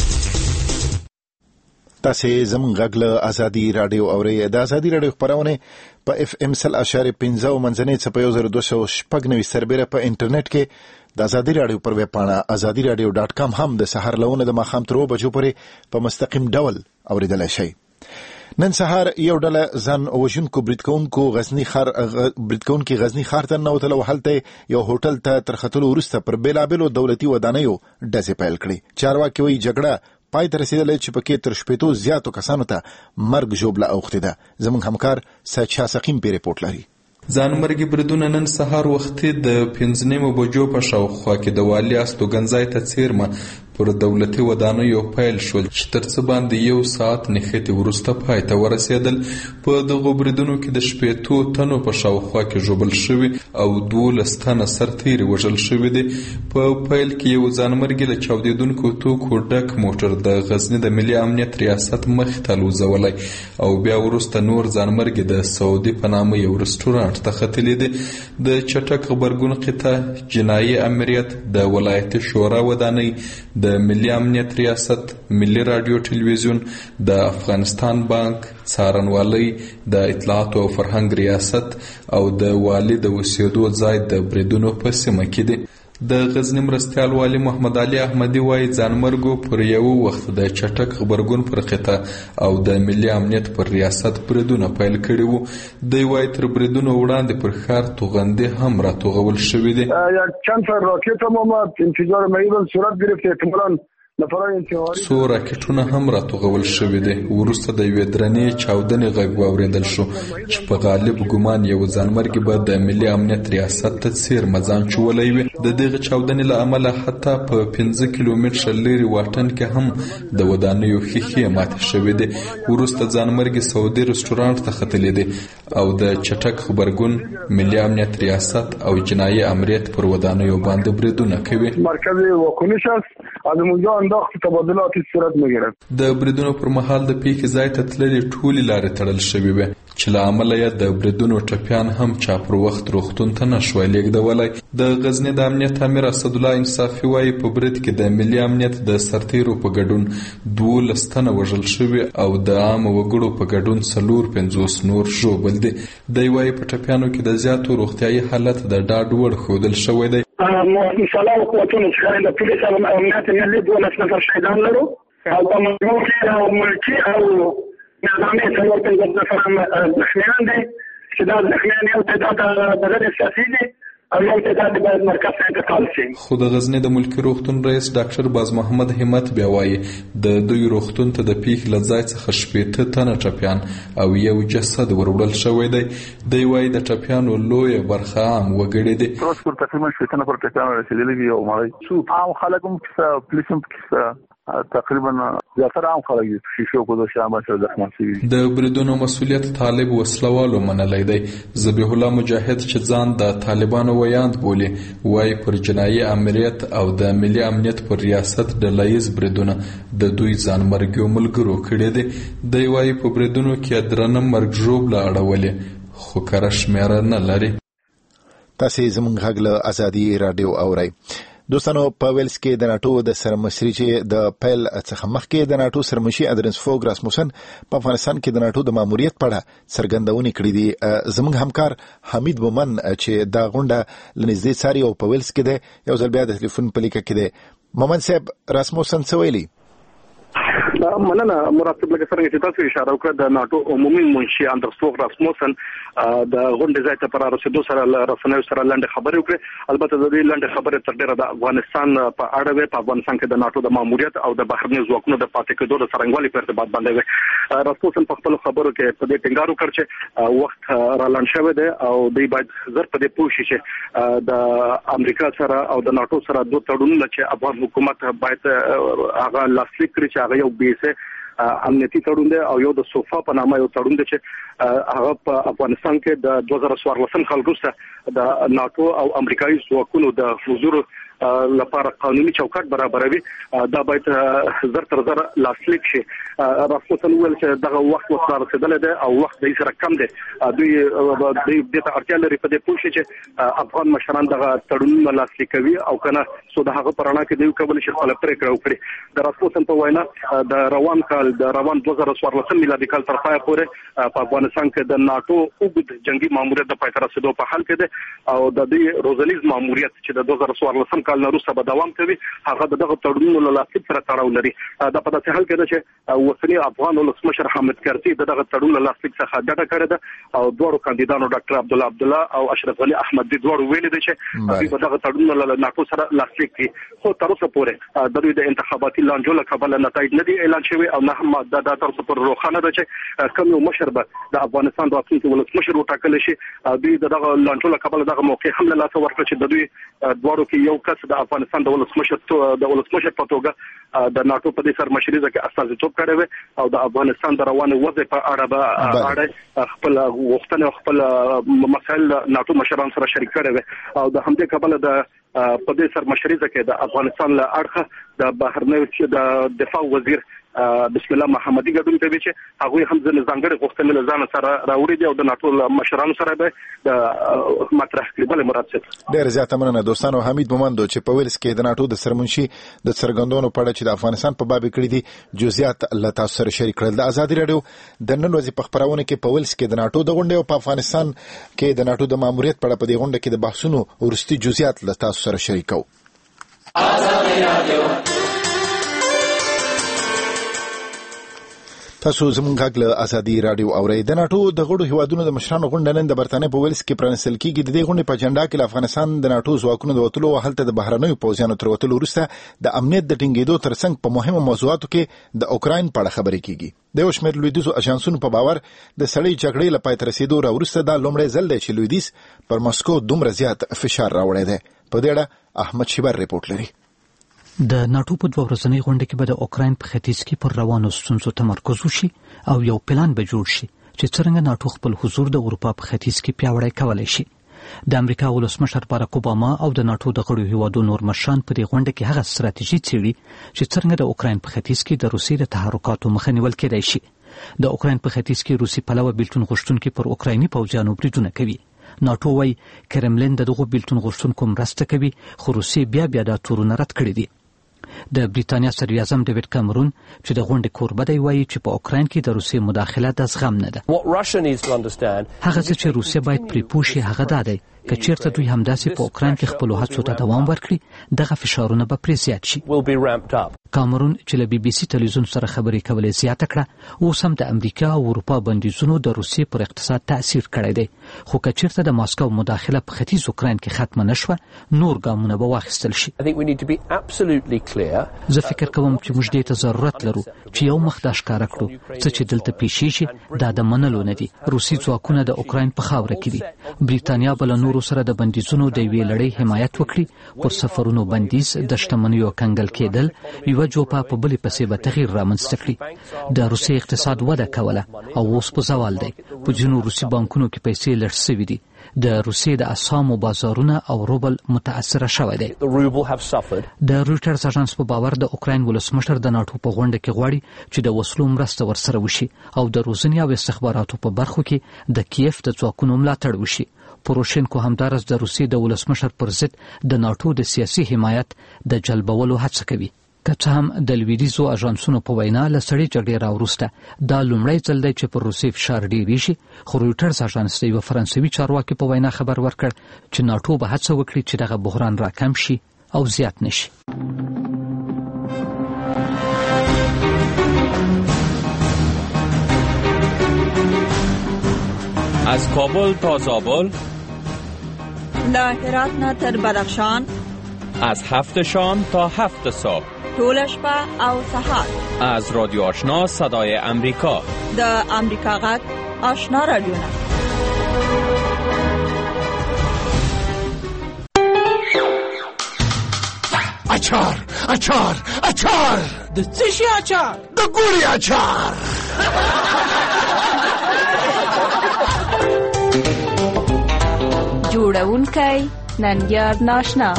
تاسې زموږ غږ له ازادي راډیو اورئ. د ازادي راډیو خپرونه په اف ام سل اشاریه پنځه او منځنۍ څپه یو زر دوه سوه شپږ نوي سربیره په انټرنیټ کې د ازادي راډیو پر ویب پاڼه ازادي راډیو ډاټ کام هم د سهار لونه د ماښام تر اووه بجو پورې په مستقیم ډول اوریدلی شئ. نن سهار یو ډله ځان وژونکو برید کوونکو غزني ښار برید کوونکي غزني ښار ته ننوتل او هلته یو هوټل ته تر ختلو وروسته پر بېلابېلو دولتي ودانیو ډزې پیل کړې. چارواکي وایي جګړه پای ته رسیدلی چې پکې تر شپېتو زیاتو کسانو ته مرګ ژوبله اوښتې ده. زموږ همکار سید شاه سقیم پې رپورټ لري. ځانمرګي بریدونه نن سهار وختي د پنځه نیمو بجو په شاوخوا کې د والي استوګنځای ته څیرمه پر دولتي ودانیو پیل شول چې تر څه باندې یو ساعت نښتې وروسته پای ته ورسېدل. په دغو بریدونو کې د شپېتو تنو په شاوخوا کې ژوبل شوي او دولس تنه سرتیري وژل شوي دي. په پیل کې یو ځانمرګي له چاودېدونکو توکو ډک موټر د غزني د ملي امنیت ریاست مخې ته الوزولی او بیا وروسته نور ځانمرګي د سعودي په نامه یو رسټورانټ ته ختلي دي. د چټک غبرګون قطع جنایي امریت د ولایتي شورا ودانۍ د ملي امنیت ریاست ملي رادیو ټلویزیون د افغانستان بانک څارنوالۍ د اطلاعات او فرهنګ ریاست او د والي د اوسېدو ځای د بریدونو په سیمه کې دي. د غزنی مرستیال والی محمد علي احمدي وايي ځانمرګو پر یو وخت د چټک غبرګون پر خطه او د ملي امنیت پر ریاست بریدونه پیل کړي وو. دوی وايي تر بریدونو وړاندې پر ښار توغندې هم راتوغول شوي دي. چند تا راکټ هم ما انفجار میدان صورت گرفته احتمالاً څو راکټونه هم راتوغول شوي دي. وروسته د یوې درنې چاودنې غږ واورېدل شو چې په غالب ګمان یو ځانمرګي به د ملي امنیت ریاست ته څیرمه ځان چولی وي. د دغه چاودنې له امله حتی په پنځه کیلومتره لرې واټن کې هم د ودانیو ښیښې ماتې شوي دي. وروسته ځانمرګي سعودي رسټورانټ ته ختلي دي او د چټک غبرګون ملي امنیت ریاست او جنایي امریت پر ودانیو باندې بریدونه کوي. مرکز واکنش است از اونجا انداخت تبادلات صورت میگیرد. د بریدونو پر مهال د پیښې ځای ته تللې ټولې لارې تړل شوې وې چې له امله یې د بریدونو ټپیان هم چا پر وخت روغتون ته نشوای لیږدولی. د غزني د امنیت امیر اسدالله انصافي وایي په برید کې د ملي امنیت د سرتیرو په ګډون دولس تنه وژل شوي او د عامه وګړو په ګډون څلور پنځوس نور ژوبل دي. دی وایي په ټپیانو کې د زیاتو روغتیایي حالت د ډاډ وړ ښودل شوی دی. مسله قوتونه چې د پولیس او امنیت ملي دولس نفر شهیدان لرو او په مجموع کې او ملکي او نظامي څلور پنځوس نفر زخمیان دي چې دا زخمیان یو تعداد د غیر سیاسي دي او یو تعداد باید مرکز ته انتقال شي. خو د غزني د ملکي روغتون رئیس ډاکټر باز محمد همت بیا وایي د دوی روغتون ته د پیښې له ځای څخه شپېته تنه ټپیان او یو جسد وروړل شوی دی. دی وایي د ټپیانو لویه برخه عام وګړي دي. تاسو تقریبا شپېته نفر ټپیان رسېدلي دي او مړی څو عام خلک هم کیسه پولیس هم کیسه تقریبا زیاتره عام خلک دي شیشو کو د شامل شو زخمي شوي. د بریدونو مسؤلیت طالب وسلوالو منلی دی. ذبیح الله مجاهد چې ځان د طالبانو ویاند بولي وایي پر جنایي امریت او د ملي امنیت پر ریاست ډلهییز بریدونه د دوی ځانمرګیو ملګرو کړي دي. دی وایي په بریدونو کې درنه مرګ ژوبله اړولې خو کره شمېره نه لري. تاسې زموږ غږ له ازادي راډیو اورئ. دوستانو په ویلز کې د ناټو د سرمشري چې د پیل څخه مخکې د ناټو سرمشي ادرنس فوګ راسموسن په افغانستان کې د ناټو د ماموریت په اړه څرګندونې کړې دي. زموږ همکار حمید بومن چې دا غونډه لنږدې څاري او په ویلز کې دی یو ځل بیا د ټلیفون په لیکه کې دی. مومن صاحب راسموسن څه ویلي؟ مننه مراتب لکه څنګه چې تاسو اشاره وکړه د ناټو عمومي منشي اندرس فوګ راسموسن د غونډې ځای ته پر رسیدو سره رسنیو سره لاندې خبرې وکړې. البته د دې لاندې خبرې تر ډیره د افغانستان په اړه وې. په افغانستان کې د ناټو د ماموریت او د بهرنیو ځواکونو د پاتې کېدو د څرنګوالي په ارتباط باندې وې. راسموسن په خپل خبرو کې په دې ټینګار وکړ چې وخت را لاند شوی دی او دوی باید زر په دې پوه شي چې د امریکا سره او د ناټو سره دوه تړونونه چې افغان حکومت باید هغه لاسلیک کړي چې هغه یو بیسه امنیتي تړون دی او یو د صوفا په نامه یو تړون دی چې هغه په افغانستان کې د دوه زره څوارلسم کال وروسته د ناټو او امریکایي ځواکونو د حضور لپاره قانوني چوکاټ برابروي. دا باید زر تر زر لاسلیک شي. راسموسن ویل چې دغه وخت وسره رسیدلی دی او وخت د سره کم دی. دوی دوی د اړتیا لري په دې پوه شي چې افغان مشران دغه تړونونه لاسلیک کوي او کنه سو د هغه پرانا کې دوی کول شي خپل پریکړه وکړي. د راسموسن په وینا د روان کال د روان دوه زره څوارلسم میلادي کال تر پای پورې په افغانستان کې د ناټو اوږد جنگي ماموریت د پای ته رسیدو په حال کې دی او د دې روزنیز ماموریت چې د دوه زره څوارلسم څلورم کال وروسته به دوام کوي هغه دغه تړونونو له لاسلیک سره تړاو لري دا په داسې حال کې ده چې اوسنی افغان ولسمشر حامد کرزي دغه تړون له لاسلیک څخه ډډه کړې ده او دوه کاندیدانو ډاکټر عبدالله عبدالله او اشرف علي احمد د دوه ویل دي چې دوی به دغه تړون له ناټو سره لاسلیک کړي خو تر اوسه پورې د دوی د انتخاباتي لانجو له کبله نتایج نه دي اعلان شوی او نه هم د تر اوسه پورې روښانه ده چې کوم یو مشر به د افغانستان د راتلونکي ولسمشر وټاکل شي دوی دغه لانجو له کبله دغه موقع هم له لاسه ورکړ چې د دوی دواړو کې یو کس د افغانستان د ولسمشر د ولسمشر په توګه د ناټو په دې سرمشرۍ کې استازیتوب کړی و او د افغانستان د رواني وضع په اړه به اړه خپل غوښتنه خپل مسایل ناټو مشران سره شریک کړي او د همدې کبله د په دې سرمشرۍ کې د افغانستان له اړخه د بهرنیو د دفاع وزیر بسم الله محمدي ګډون کوي چې هغه هم ځنه ځانګړي غوښتنې له ځان سره راوړي دي او د ناټو مشرانو سره به د مطرح کړي بل مراد څه ډېر زیاته مننه دوستانو. حمید مومندو چې په ویلز کې د ناټو د سرمنشي د څرګندونو په اړه چې د افغانستان په باب کړي دي جزئیات له تاسو سره شریک کړل. د ازادي رادیو د نن ورځې په خبرونه کې په ویلز کې د ناټو د غونډې او په افغانستان کې د ناټو د ماموریت په اړه په دې غونډه کې د بحثونو ورستي جزئیات له تاسو سره شریکو. ازادي رادیو تاسو زموږ غږ له ازادي رادیو اورئ. د ناټو د غړو هیوادونو د مشرانو غونډه نن د برتانیې په ویلز کې پرانیستل کیږي. د دې غونډې په اجنډا کې له افغانستان د ناټو ځواکونو د وتلو او هلته د بهرنیو پوځیانو تر وتلو وروسته د امنیت د ټینګېدو ترڅنګ په مهمو موضوعاتو کې د اوکراین په اړه خبرې کیږي. د یو شمېر لویدیځو اژانسونو په باور د سړې جګړې له پای ته رسېدو راوروسته دا لومړی ځل دی چې لویدیځ پر مسکو دومره زیات فشار راوړی دی. په دې اړه احمد شیبر ریپورت لري. د ناټو په دوه ورځنۍ غونډه کې به د اوکراین په ختیځ کې پر روانو ستونزو تمرکز وشي او یو پلان به جوړ شي چې څرنګه ناټو خپل حضور د اروپا په ختیځ کې پیاوړی کولی شي. د امریکا ولسمشر باراک اوباما او د ناټو د غړو هیوادونو نور مشران په دې غونډه کې هغه ستراتیژي څیړي چې څرنګه د اوکراین په ختیځ کې د روسیې د تحرکاتو مخه نیول کېدای شي. د اوکراین په ختیځ کې روسي پلوه بیلتون غوښتونکي پر اوکرایني پوځیانو بریدونه کوي. ناټو وايي کرملین دغه بیلتون غوښتونکو مرسته کوي خو روسیې بیا بیا دا تورونه رد کړي دي. د بریتانیا صدر اعظم ډیوډ کامرون چې د غونډې کوربه دی وایي چې په اوکراین کې د روسیې مداخله د زغم نه ده. هغه څه چې روسیه باید پرې پوه شي هغه دا دی که چیرته دوی همداسې په اوکراین کې خپلو هڅو ته دوام ورکړي دغه فشارونه به پرې زیات شي. کامرون چې له بي بي سي تلویزیون سره خبرې کولې زیاته کړه اوس هم د امریکا او اروپا بندیزونو د روسیې پر اقتصاد تاثیر کړی دی خو که چیرته د ماسکو مداخله په ختیځ اوکراین کې ختمه نشوه نور ګامونه به واخیستل شي. زه فکر کوم چې موږ دې ته ضرورت لرو چې یو مخ دا ښکاره کړو څه چې دلته پیښیږي دا د منلو نه دي. روسي ځواکونه د اوکراین په خاوره کې دي. بریتانیا به له نورو سره د بندیزونو د یوې لړۍ حمایت وکړي. پر سفرونو بندیز د شتمنیو کنګل کېدل یو جوپا په بلې پسې به تغییر رامنځته کړي. د روسي اقتصاد وده کوله او اوس په زوال دی. په ځینو روسي بانکونو کې پیسې لږ سوي دي. د روسیې د اسامو بازارونه او روبل متاثر شوی دی. د رویټرز اژانس په باور د اوکراین ولسمشر د ناټو په غونډه کې غواړي چې د وسلو مرسته ورسره وشي او د روزنې او استخباراتو په برخو کې د کیف د ځواکونو ملاتړ وشي. پوروشینکو همدارس د روسیې د ولسمشر پر ضد د ناټو د سیاسي حمایت د جلبولو هڅه کوي. که څه هم د لویدیځو اژانسونو په وینا له سړې جګړې راوروسته دا لومړی ځل دی چې پر روسیې فشار ډېریږي خو رویټرز اژانس د یوه فرانسوي چارواکي په وینا خبر ورکړ چې ناټو به هڅه وکړي چې دغه بحران راکم شي او زیات نشي. از کابل تا زابل، له هرات نه تر بدخشان، از هفت شام تا هفت صبح، طول شپه او سهار، از رادیو آشنا صدای امریکا، د امریکا غږ آشنا رادیو. اچار اچار اچار د څه شي اچار؟ د ګوري اچار. جوړونکی ننګیار ناشنا.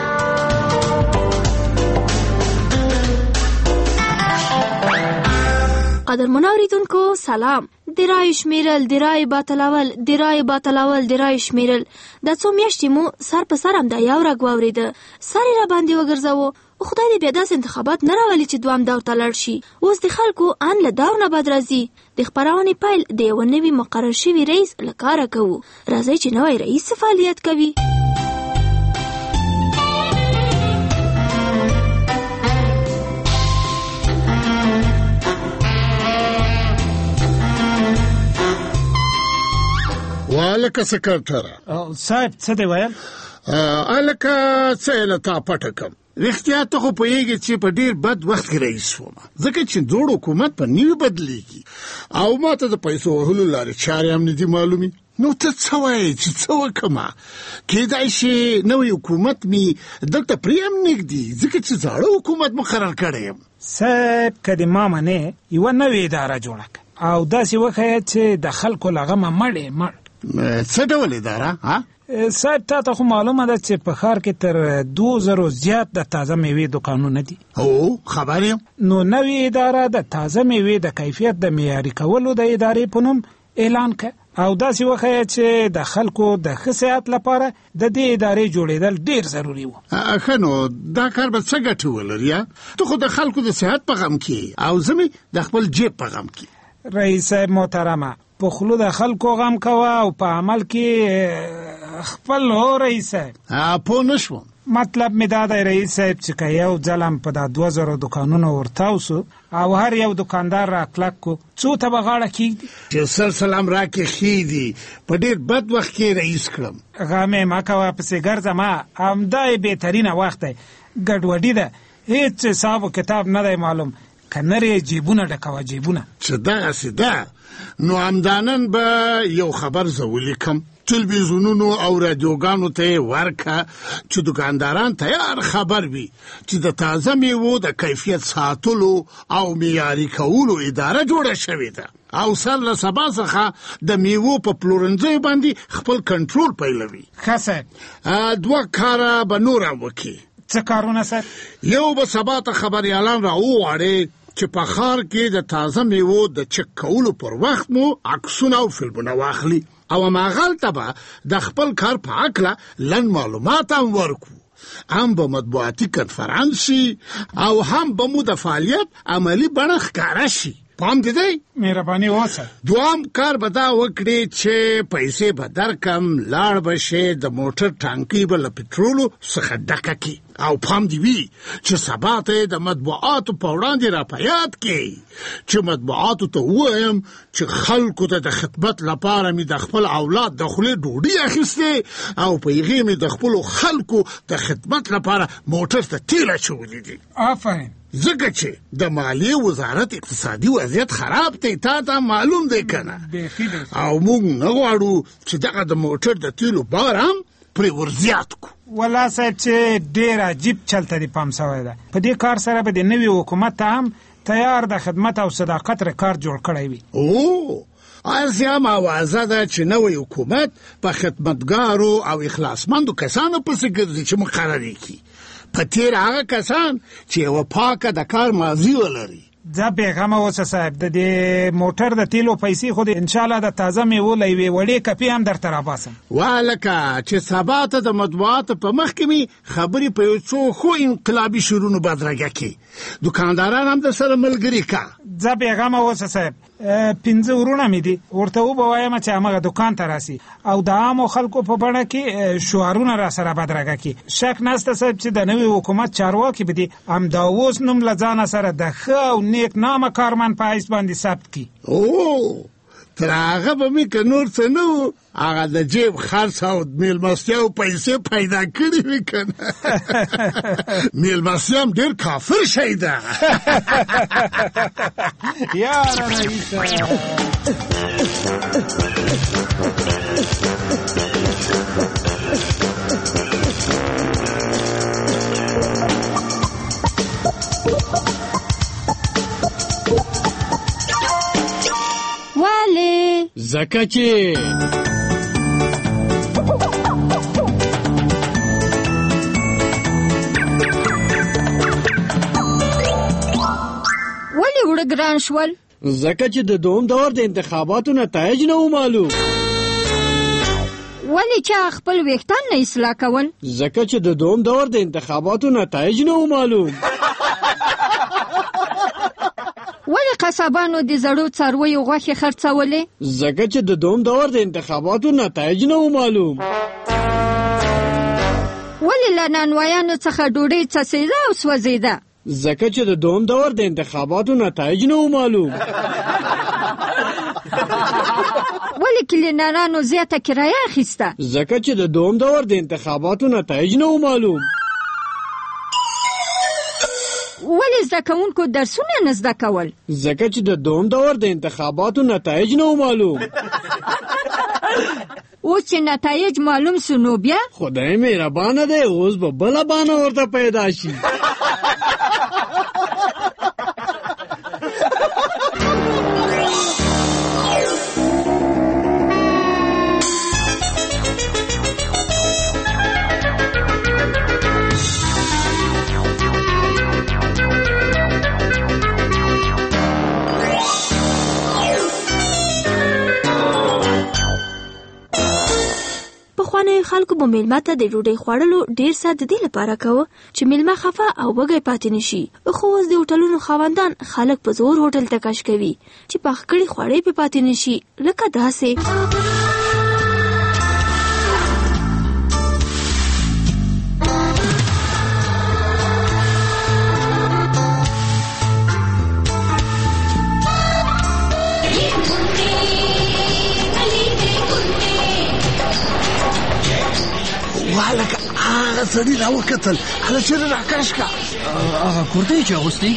قدرمن اوریدونکو سلام. د رای شمیرل د رای باطلول د رای باطلول د رای شمیرل د څو میاشتې مو سر په سر هم دا یو رګ واورېده سر یې راباندې وګرځاوه. خدای دې بیا داسې انتخابات نه راولي چې دوام دور ته لاړ شي. اوس د خلکو ان له دور نه بد راځي. د خپرونې پیل د یوه نوي مقرر شوي رئیس له کاره کوو. راځئ چې نوی رئیس څه فعالیت کوي. والکه سکرټر صاحب څه دی ویل الکه څه له تا پټکم رښتیا ته خو پوهېږي چې په ډېر بد وخت کې رئیس وم ځکه چې جوړ حکومت په نوي بدلېږي او ما ته د پیسو وهلو لارې چارې هم نه دي معلومې نو ته څه وایې چې څه وکړمه کېدای شي نوی حکومت مې دلته پرېم نږدي ځکه چې زاړه حکومت مقرر کړی یم صاحب که د ما منې یوه نوې اداره جوړه کړه او داسې وښیه چې د خلکو له غمه مړې مړ څه ډول اداره ها صاحب تا ته خو معلومه ده چې په ښار کې تر دوه زرو زیات د تازه میوې دوکانونه دي او خبر یم نو نوې اداره د تازه میوې د کیفیت د معیاري کولو د ادارې په نوم اعلان کړ او داسې وښیه چې د خلکو د ښه صحت لپاره د دې ادارې جوړېدل ډېر ضروري وو ښه نو دا کار به څه ګټه ولري ته خو د خلکو د صحت په غم کې او زه مې د خپل جیب په غم کې رئیس صاحب محترمه په خوله د خلکو غم کوه او په عمل کې خپل هو رئیس صاحب پوه نه شوم مطلب می دا دی رئیس صاحب چې که یو ځلم په دا دوه زره دوکانونه ورتاو سو او هر یو دکاندار را کلک کو څو ته به غاړه کېږدي چې سلسله هم راکښېږدي په ډېر بد وخت کې رئیس کړم غمې مه کوه پسې ګرځه ما همدا یې بهترینه وخت دی ګډوډي ده هېڅ حساب و کتاب نه دی معلوم که نرې جیبونه ډکوه جیبونه چې دغسې ده نو همدانن به یو خبر زه ولیکم تلویزیونونو او رادیوګانو ته ورکه چې دکانداران تیار خبر وي چې د تازه میوو د کیفیت ساتلو او معیاري کولو اداره جوړه شوې ده او سر له سبا څخه د میوو په پلورنځیو باندې خپل کنټرول پیلوي ښه صاحب دوه کاره به نور هم وکړي څه کارونه صاحب یو به سبا ته خبریالان را وغواړي چې په ښار کې د تازه میوو د چک کولو پر وخت مو عکسونه او فلمونه واخلي او هماغلته به د خپل کار په هکله لنډ معلومات هم ورکړو هم به مطبوعاتي کنفرانس شي او هم به مو د فعالیت عملي بڼه ښکاره شي پام دې دی مهرباني اوسه دوام کار به دا وکړي چې پیسې به درکم لاړ به شي د موټر ټانکۍ به له پټرولو څخه ډکه کړي او پام دې وي چې سبا ته د مطبوعاتو په وړاندې را په یاد کړي چې مطبوعاتو ته ووایم چې خلکو ته د خدمت لپاره مې د خپل اولاد د خولې ډوډۍ اخیستې او په هغې مې د خپلو خلکو د خدمت لپاره موټر ته تیل اچولي دي آفرین ځکه چې د مالیې وزارت اقتصادي وضعیت خراب دی تا ته معلوم دی که نه او موږ نه غواړو چې دغه د موټر د تیلو بار هم پرې ورزیات کړو والله صاحب چې ډېر عجیب چلته دې پام سوی ده په دې کار سره به د نوي حکومت ته هم تیار د خدمت او صداقت ریکارډ جوړ کړی وي او ارزیا موازه ده چې نوی حکومت په خدمتګارو او اخلاصمندو کسانو پسې ګرځي چې مقررې کړي په تیر هغه کسان چې یوه پاکه د کار ماضي ولري ځه بېغمه اوسه صاحب د دې موټر د تیلو پیسې خو د انشاءالله د تازه میوو له یوې وړې کپې هم درته راباسم والکه چې سبا ته د مطبوعاتو په مخ کې مې خبرې په یو څو ښو انقلابي شعرونو بدرګه کړي دکانداران هم در سره ملګري که ځه بېغمه اوسه صاحب پنځه ورونه مې دي ورته وبوایم چې همغه دکان ته راسي او د عامو خلکو په بڼه کې شعارونه را سره بدرګه کړي شک نسته صاحب چې د نوي حکومت چارواکي به دي همدا اوس نوم له ځانه سره د ښه او نیک نامه کارمند په حیث باندې ثبت کړي او تر هغه به مې که نور څه نه و هغه د جیب خرڅ او میلمستیاو پیسې پیدا کړي وي که نه میلمستیا هم ډېر کافر شی ده یاره رئیسه ولې ځکه چې ولې وړه ګران شول ځکه چې د دوم دور د انتخاباتو نتایج نه و معلوم ولې چا خپل ویښتان نه اصلاح کول ځکه چې د دوم دور د انتخاباتو نتایج نه و معلوم ولې قصابانو د زړو څارویو غوښې خرڅولې ځکه چې د دوم دور د انتخاباتو نتایج نه و معلوم ولې له نانوایانو څخه ډوډۍ څڅېده او سوځېده ځکه چې د دوم دور د انتخاباتو نتایج نه و معلوم ولې کلینرانو زیاته کرایه اخیسته؟ ځکه چې د دوم دور د انتخاباتو نتایج نه معلوم. ولې زده کوونکو درسونه نه زده کول؟ ځکه چې د دوم دور د انتخاباتو نتایج نه معلوم. اوس چې نتایج معلوم سو نو بیا خدای مهربانه دی، اوس به بله بانه ورته پیدا شي. خلکو به میلمه ته د ډوډۍ خوړلو ډیر څه د دې لپاره کوه چې میلمه خفه او وږی پاتې نشي. خو اوس د هوټلونو خاوندان خلک په زور هوټل ته کش کوي چې پخ کړي خواړې پې پاتې نشي. لکه داسې والکه هغه سړي راوکتل، هله چېرې راکش کا هغه کورتۍ چې اغوستې؟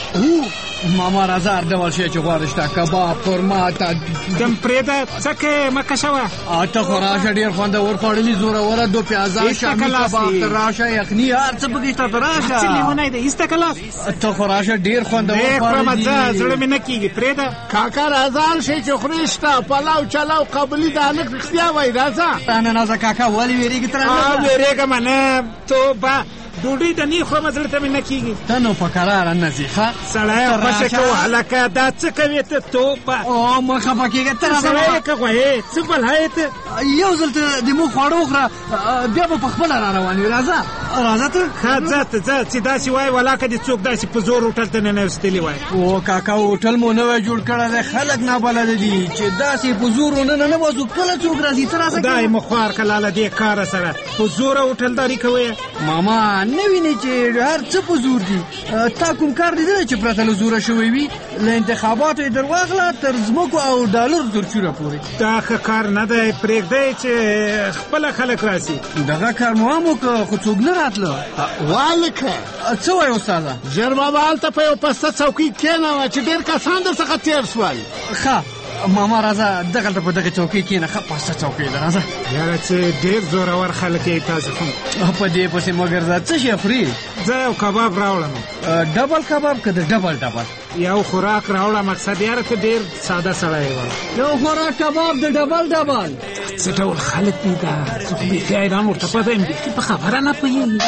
ماما راځه هر ډول شی چې غواړې شته، کباب، قورمه، دم پرېږده څه کوې مه کشوه. ته خو راشه ډېر خوندور خوړلي زوروره دو پیازه شامي کباب ته راشه، یخني هر څه پکې شته، ته راشه. څه لیونی دی ایسته کلاس. ته خو راشه ډېر خوندور خوړلي دي. زړه مې نه کېږي پرېږده. کاکا راځه هر شی چې خورې شته، پلاو چلاو قابلي د هلک رښتیا وایي. راځه رانه نازه کاکا ولې وېرېږې؟ ته رانه وېرېږم نه توبه ډوډۍ ته نه خورم، زړه ته مې نه کېږي. ته نو په کراره نه ځې ښه سړی خوښه کوه هلکه دا څه کوې ته توبه. او مه خفه کېږه ته راځه. سړی یې که غوایې څه بلا یې ته یو ځل ته د مونږ خواړه وخوره بیا به په خپله را روان وي. راځه راځه ته ښه ځه ته ځه چې داسې وایي ولاکه دې څوک داسې په زور هوټل ته ننوستلي وایي. او کاکا هوټل مو نوی جوړ کړی دی، خلک نابلده دي چې داسې په زور ونه ننوځو. کله څوک راځي ته راځه. خدای مو خوار که لاله دې کاره سره په زوره هوټلداري کوئ. ماما نه وینې چې هر څه په زور دي؟ تا کوم کار لیدلی چې پرته له زوره شوی وي؟ له انتخاباتو یې در واخله تر ځمکو او ډالر زرچوره پورې. دا ښه کار نه دی، پرېږدی چې خپله خلک راسي. دغه کار مو هم وکړه خو څوک نه راتله. والکه څه وایې استاده؟ ژر بابا هلته په یو پسته څوکۍ کښېنوه چې ډېر کسان درڅخه تېر شول. ښه ماما راځه دغلته په دغه چوکۍ کښېنه، ښه پسته چوکۍ ده. راځه یاره څه ډېر زورور خلک یې تاسو خو په دې پسې مه ګرځه. څه شی خورې؟ زه یو کباب راوړم. ډبل کباب که د ډبل ډبل؟ یو خوراک راوړه مقصد یاره ته ډېر ساده سړی یې. یو خوراک کباب د ډبل ډبل؟ څه ډول خلک دي دا؟ زه خو بیخي حیران ورته پته یم، بیخي په خبره نه پوهېږي.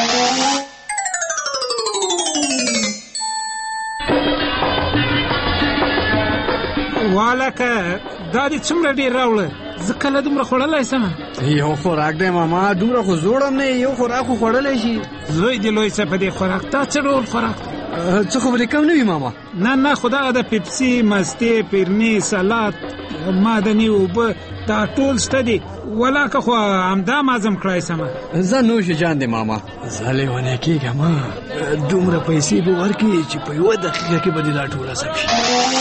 والکه دا دې څومره ډېر راوړه؟ زه کله دومره خوړلی سم؟ یو خوراک دی ماما، دومره خو زوړ هم نه یو خوراک خو خوړلی شي. زوی دې لوی څه په دې خوراک؟ دا څه ډول خوراک؟ څه خو به دې کم نه وي ماما؟ نه نه خو دغه د پیپسي، مستې، پیرني، سلات، معدني اوبه دا ټول شته دي. ولاکه خو همدا مازم کړی سمه. زه نوش جان دی ماما، زه لیونی کېږم. دومره پیسې به ورکړي چې په یوه دقیقه کې به دې دا ټوله سم شي.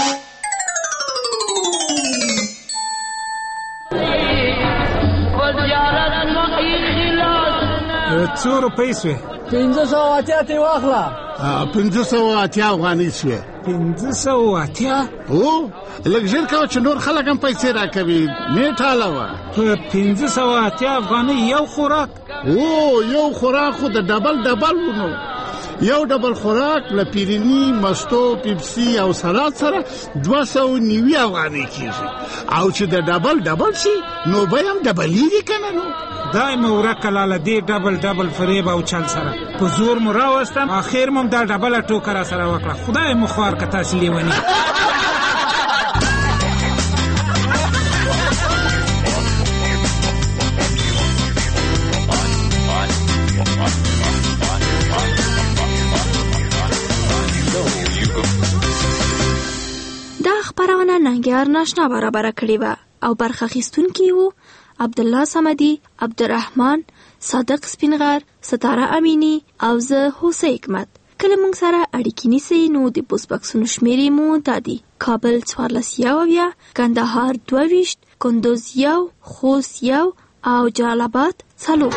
څو روپۍ سوې؟ پنځه سوه اتیا ترې واخله. پنځه سوه اتیا افغانۍ سوې. پنځه سوه اتیا؟ او لږ ژر کوه چې نور خلک هم پیسې راکوي. نیټ حاله وه. په پنځه سوه اتیا افغانۍ یو خوراک؟ او یو خوراک خو د ډبل ډبل و نو. یو ډبل خوراک له پیرني، مستو، پیپسي او سلاد سره دوه سوه نوي افغانۍ کېږي. او چې د ډبل ډبل شي نو به هم ډبلېږي که نه نو. دای مې ورکه لاله دې ډبل ډبل فریب او چل سره په زور مو راوستم، اخر مو دا ډبله ټوکه را سره وکړه. خدای مو خوار که تاسې لیوني. دا خپرونه ننګیار ناشنا برابره کړې وه او برخه اخیستونکي وو عبدالله صمدي، عبدالرحمن، صادق سپینغر، ستاره امینی او زه هوسه حکمت. کله موږ سره اړیکې نیسئ نو د پوسټ باکسونو شمیرې مو دا دي: کابل څوارلس یو اویا، کندهار دوه ویشت، کندوز یو، خوست یو او جلال آباد څلور.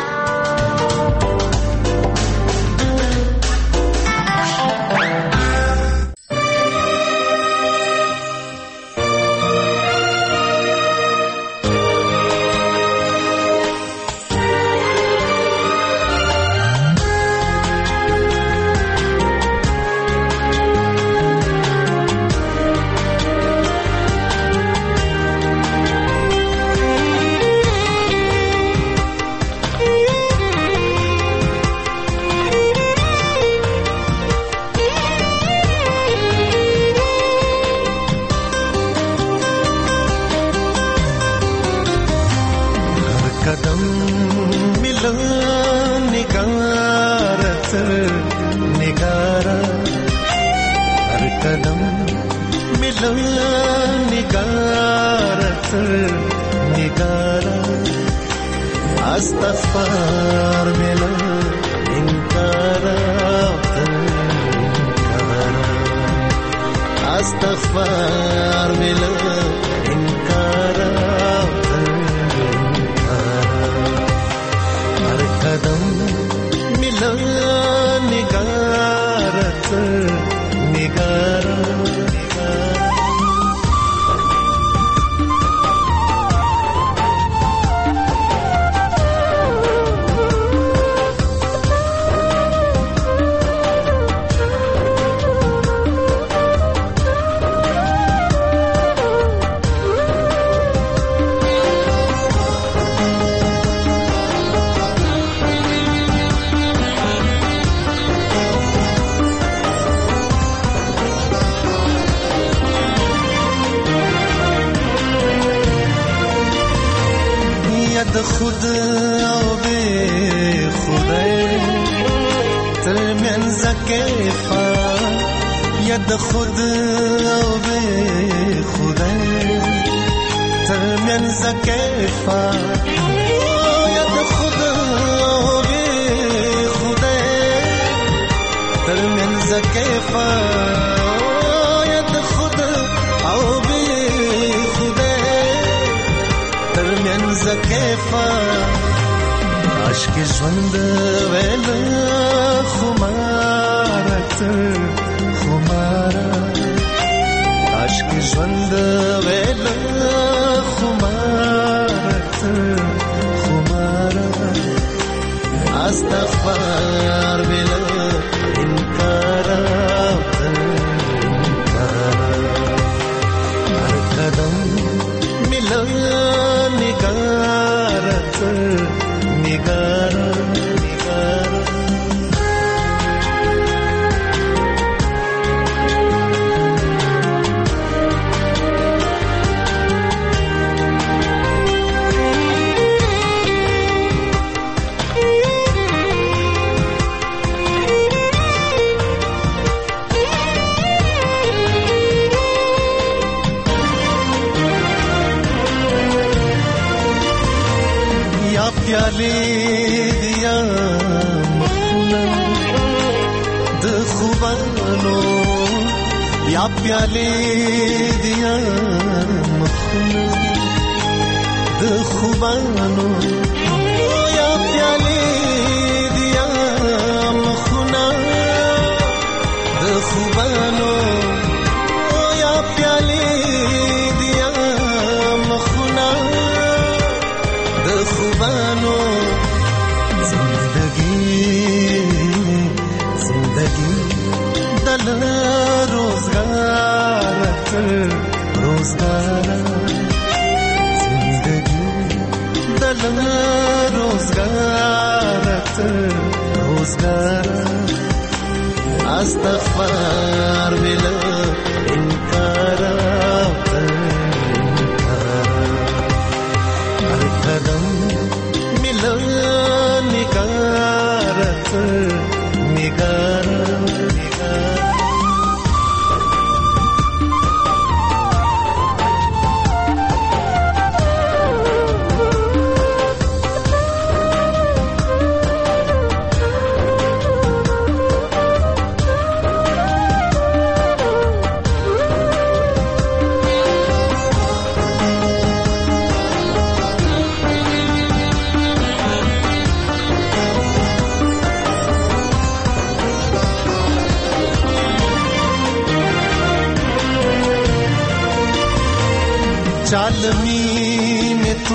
चालमीन तो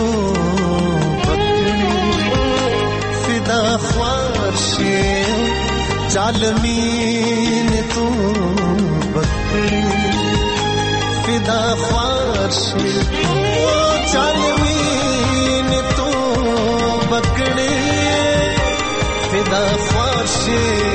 फिदा ख्वाशे चालमीन तो फिदा ख्वाशे चालमीन तो बकड़े फिदा ख्वाशे